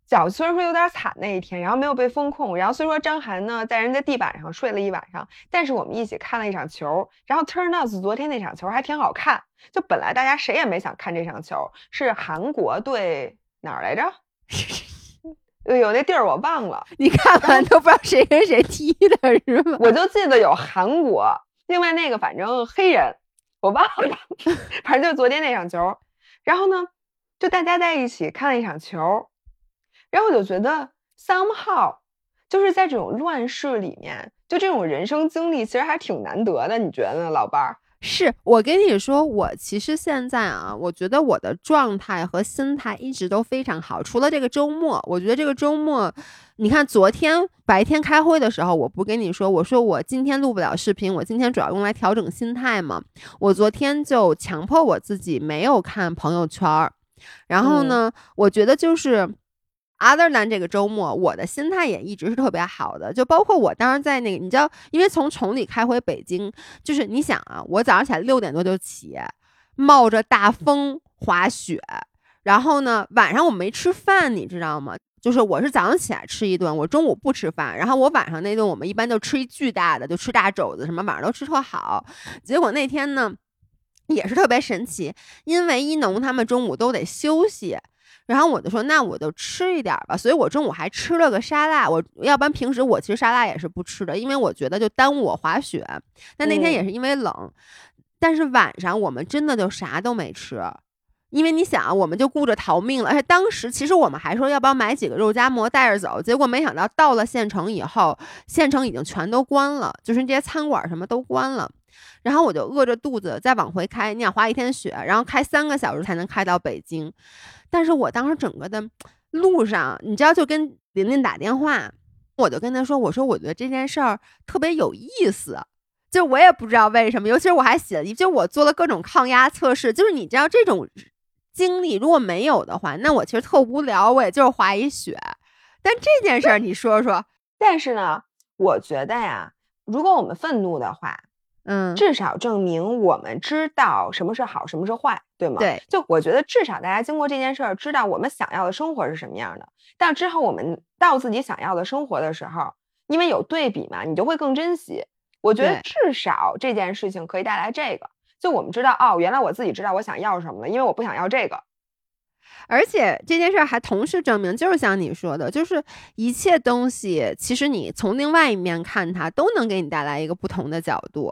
B: 脚虽然说有点惨那一天，然后没有被封控，然后虽说张涵呢在人家地板上睡了一晚上，但是我们一起看了一场球，然后 turn out 昨天那场球还挺好看，就本来大家谁也没想看这场球，是韩国对哪儿来着？有那地儿我忘了，
A: 你看完都不知道谁跟谁踢的是吗？
B: 我就记得有韩国，另外那个反正黑人我忘了，反正就昨天那场球，然后呢就大家在一起看了一场球，然后我就觉得 somehow 就是在这种乱世里面，就这种人生经历其实还挺难得的，你觉得呢，老伴儿？
A: 是我跟你说，我其实现在啊，我觉得我的状态和心态一直都非常好，除了这个周末，我觉得这个周末，你看昨天白天开会的时候，我不跟你说，我说我今天录不了视频，我今天主要用来调整心态嘛，我昨天就强迫我自己没有看朋友圈，然后呢，我觉得就是other than 这个周末，我的心态也一直是特别好的，就包括我当时在那个，你知道，因为从崇礼开回北京，就是你想啊，我早上起来6点多就起，冒着大风滑雪，然后呢，晚上我没吃饭，你知道吗？就是我是早上起来吃一顿，我中午不吃饭，然后我晚上那顿我们一般就吃一巨大的，就吃大肘子什么，晚上都吃特好。结果那天呢，也是特别神奇，因为一农他们中午都得休息。然后我就说，那我就吃一点吧，所以我中午还吃了个沙拉。我要不然平时我其实沙拉也是不吃的，因为我觉得就耽误我滑雪。但那天也是因为冷，但是晚上我们真的就啥都没吃，因为你想，我们就顾着逃命了。而且当时其实我们还说要不要买几个肉夹馍带着走，结果没想到到了县城以后，县城已经全都关了，就是这些餐馆什么都关了。然后我就饿着肚子再往回开，你想滑一天雪，然后开3个小时才能开到北京。但是我当时整个的路上，你知道，就跟琳琳打电话，我就跟她说，我说我觉得这件事儿特别有意思，就我也不知道为什么，尤其是我还写了就我做了各种抗压测试，就是你知道这种经历如果没有的话，那我其实特无聊，我也就是滑一雪。但这件事儿你说说。
B: 但是呢，我觉得呀，如果我们愤怒的话，至少证明我们知道什么是好，什么是坏，对吗？
A: 对，
B: 就我觉得至少大家经过这件事儿，知道我们想要的生活是什么样的。但之后我们到自己想要的生活的时候，因为有对比嘛，你就会更珍惜。我觉得至少这件事情可以带来这个，就我们知道，哦，原来我自己知道我想要什么了，因为我不想要这个。
A: 而且这件事还同时证明，就是像你说的，就是一切东西其实你从另外一面看它，都能给你带来一个不同的角度。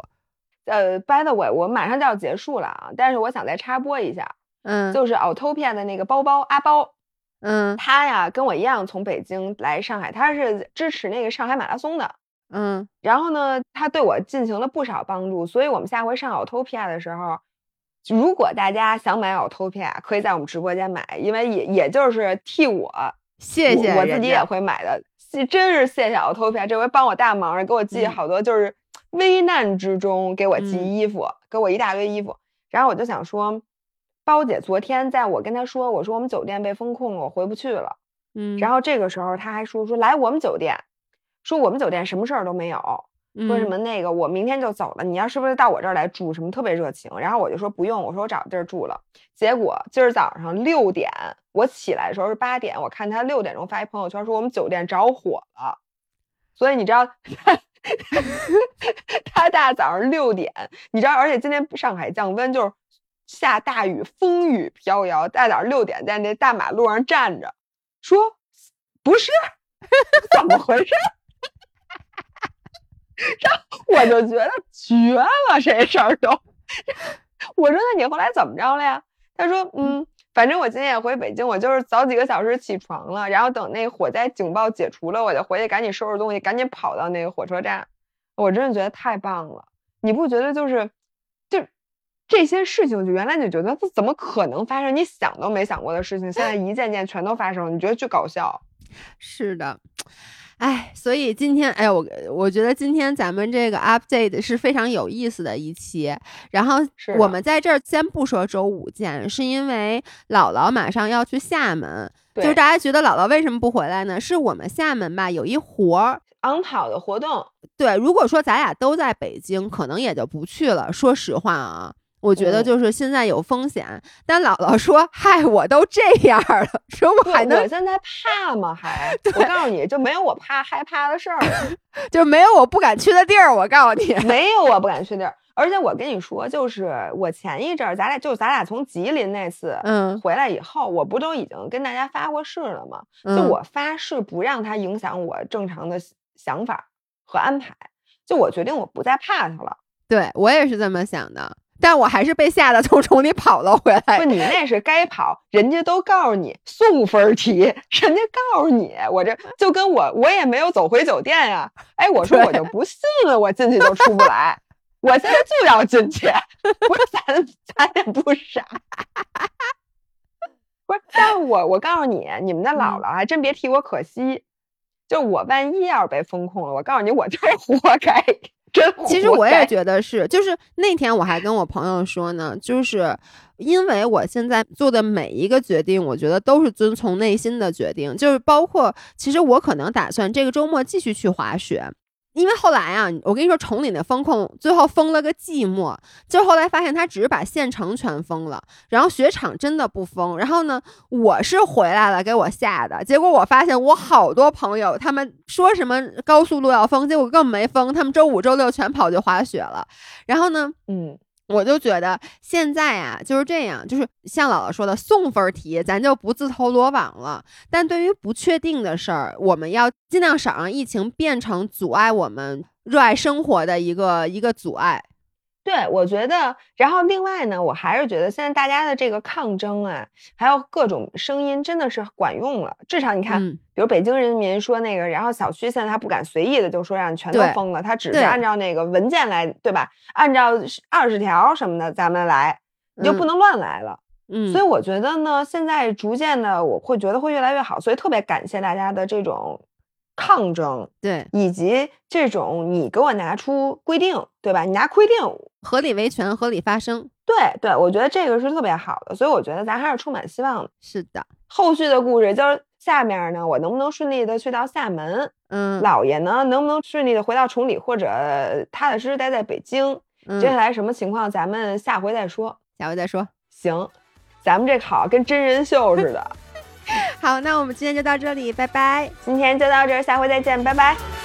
B: by the way， 我马上就要结束了啊，但是我想再插播一下，就是 Autopia 的那个包包阿包，他呀跟我一样从北京来上海，他是支持那个上海马拉松的，然后呢，他对我进行了不少帮助，所以我们下回上 Autopia 的时候，如果大家想买 Autopia， 可以在我们直播间买，因为也就是替我
A: 谢谢
B: 我自己也会买的，真是谢谢 Autopia， 这回帮我大忙，给我寄好多就是危难之中给我寄衣服，给我一大堆衣服。然后我就想说，包姐昨天在我跟她说，我说我们酒店被封控了，我回不去了。然后这个时候她还说来我们酒店，说我们酒店什么事儿都没有，说什么那个我明天就走了，你要是不是到我这儿来住，什么特别热情。然后我就说不用，我说我找地儿住了。结果今儿早上6点，我起来的时候是8点，我看他6点钟发一朋友圈说我们酒店着火了。所以你知道他大早上6点，你知道，而且今天上海降温，就是下大雨，风雨飘摇，大早上6点在那大马路上站着，说不是怎么回事然后我就觉得绝了，这事儿都我说那你后来怎么着了呀？他说反正我今天也回北京，我就是早几个小时起床了，然后等那火灾警报解除了，我就回去赶紧收拾东西，赶紧跑到那个火车站。我真的觉得太棒了，你不觉得就这些事情，就原来你觉得这怎么可能发生，你想都没想过的事情，现在一件件全都发生了，你觉得巨搞笑。
A: 是的。哎，所以今天，哎，我觉得今天咱们这个 update 是非常有意思的一期。然后我们在这儿先不说周5见，是因为姥姥马上要去厦门，就是大家觉得姥姥为什么不回来呢？是我们厦门吧有一活儿
B: 昂跑的活动。
A: 对，如果说咱俩都在北京，可能也就不去了。说实话啊， 我觉得就是现在有风险，但姥姥说嗨，我都这样了，说我还能，
B: 我现在怕吗？还我告诉你，就没有我害怕的事儿
A: 就没有我不敢去的地儿。我告诉你，
B: 没有我不敢去的地儿。而且我跟你说，就是我前一阵儿咱俩从吉林那次回来以后，我不都已经跟大家发过誓了吗？就我发誓不让它影响我正常的想法和安排，就我决定我不再怕它了。
A: 对，我也是这么想的，但我还是被吓得从城里跑了回来。
B: 不，你那是该跑，人家都告诉你送分题，人家告诉你，我这就跟我也没有走回酒店呀。哎，我说我就不信了，我进去就出不来。我现在就要进去，不是咱也不傻，不是。但是我告诉你，你们的姥姥还真别替我可惜，就我万一要是被封控了，我告诉你，我就是活该，真活该。
A: 其实我也觉得是，就是那天我还跟我朋友说呢，就是因为我现在做的每一个决定，我觉得都是遵从内心的决定，就是包括其实我可能打算这个周末继续去滑雪。因为后来啊，我跟你说，崇礼的封控最后封了个寂寞，就后来发现他只是把县城全封了，然后雪场真的不封。然后呢，我是回来了，给我吓的。结果我发现我好多朋友他们说什么高速路要封，结果根本没封，他们周5、周6全跑去滑雪了。然后呢，我就觉得现在啊就是这样，就是像姥姥说的送分题咱就不自投罗网了，但对于不确定的事儿，我们要尽量少让疫情变成阻碍我们热爱生活的一个阻碍。
B: 对，我觉得，然后另外呢，我还是觉得现在大家的这个抗争啊，还有各种声音真的是管用了。至少你看，比如北京人民说那个，然后小区现在他不敢随意的就说让你全都封了，他只是按照那个文件来，对吧？按照20条什么的咱们来，你就不能乱来了。所以我觉得呢，现在逐渐的我会觉得会越来越好，所以特别感谢大家的这种抗争，
A: 对，
B: 以及这种你给我拿出规定，对吧？你拿规定，
A: 合理维权，合理发声。
B: 对，我觉得这个是特别好的，所以我觉得咱还是充满希望的。
A: 是的，
B: 后续的故事就是下面呢，我能不能顺利的去到厦门？姥爷呢，能不能顺利的回到崇礼，或者踏踏实实待在北京？接下来什么情况，咱们下回再说。行，咱们这好跟真人秀似的。
A: 好，那我们今天就到这里，拜拜。
B: 今天就到这儿，下回再见，拜拜。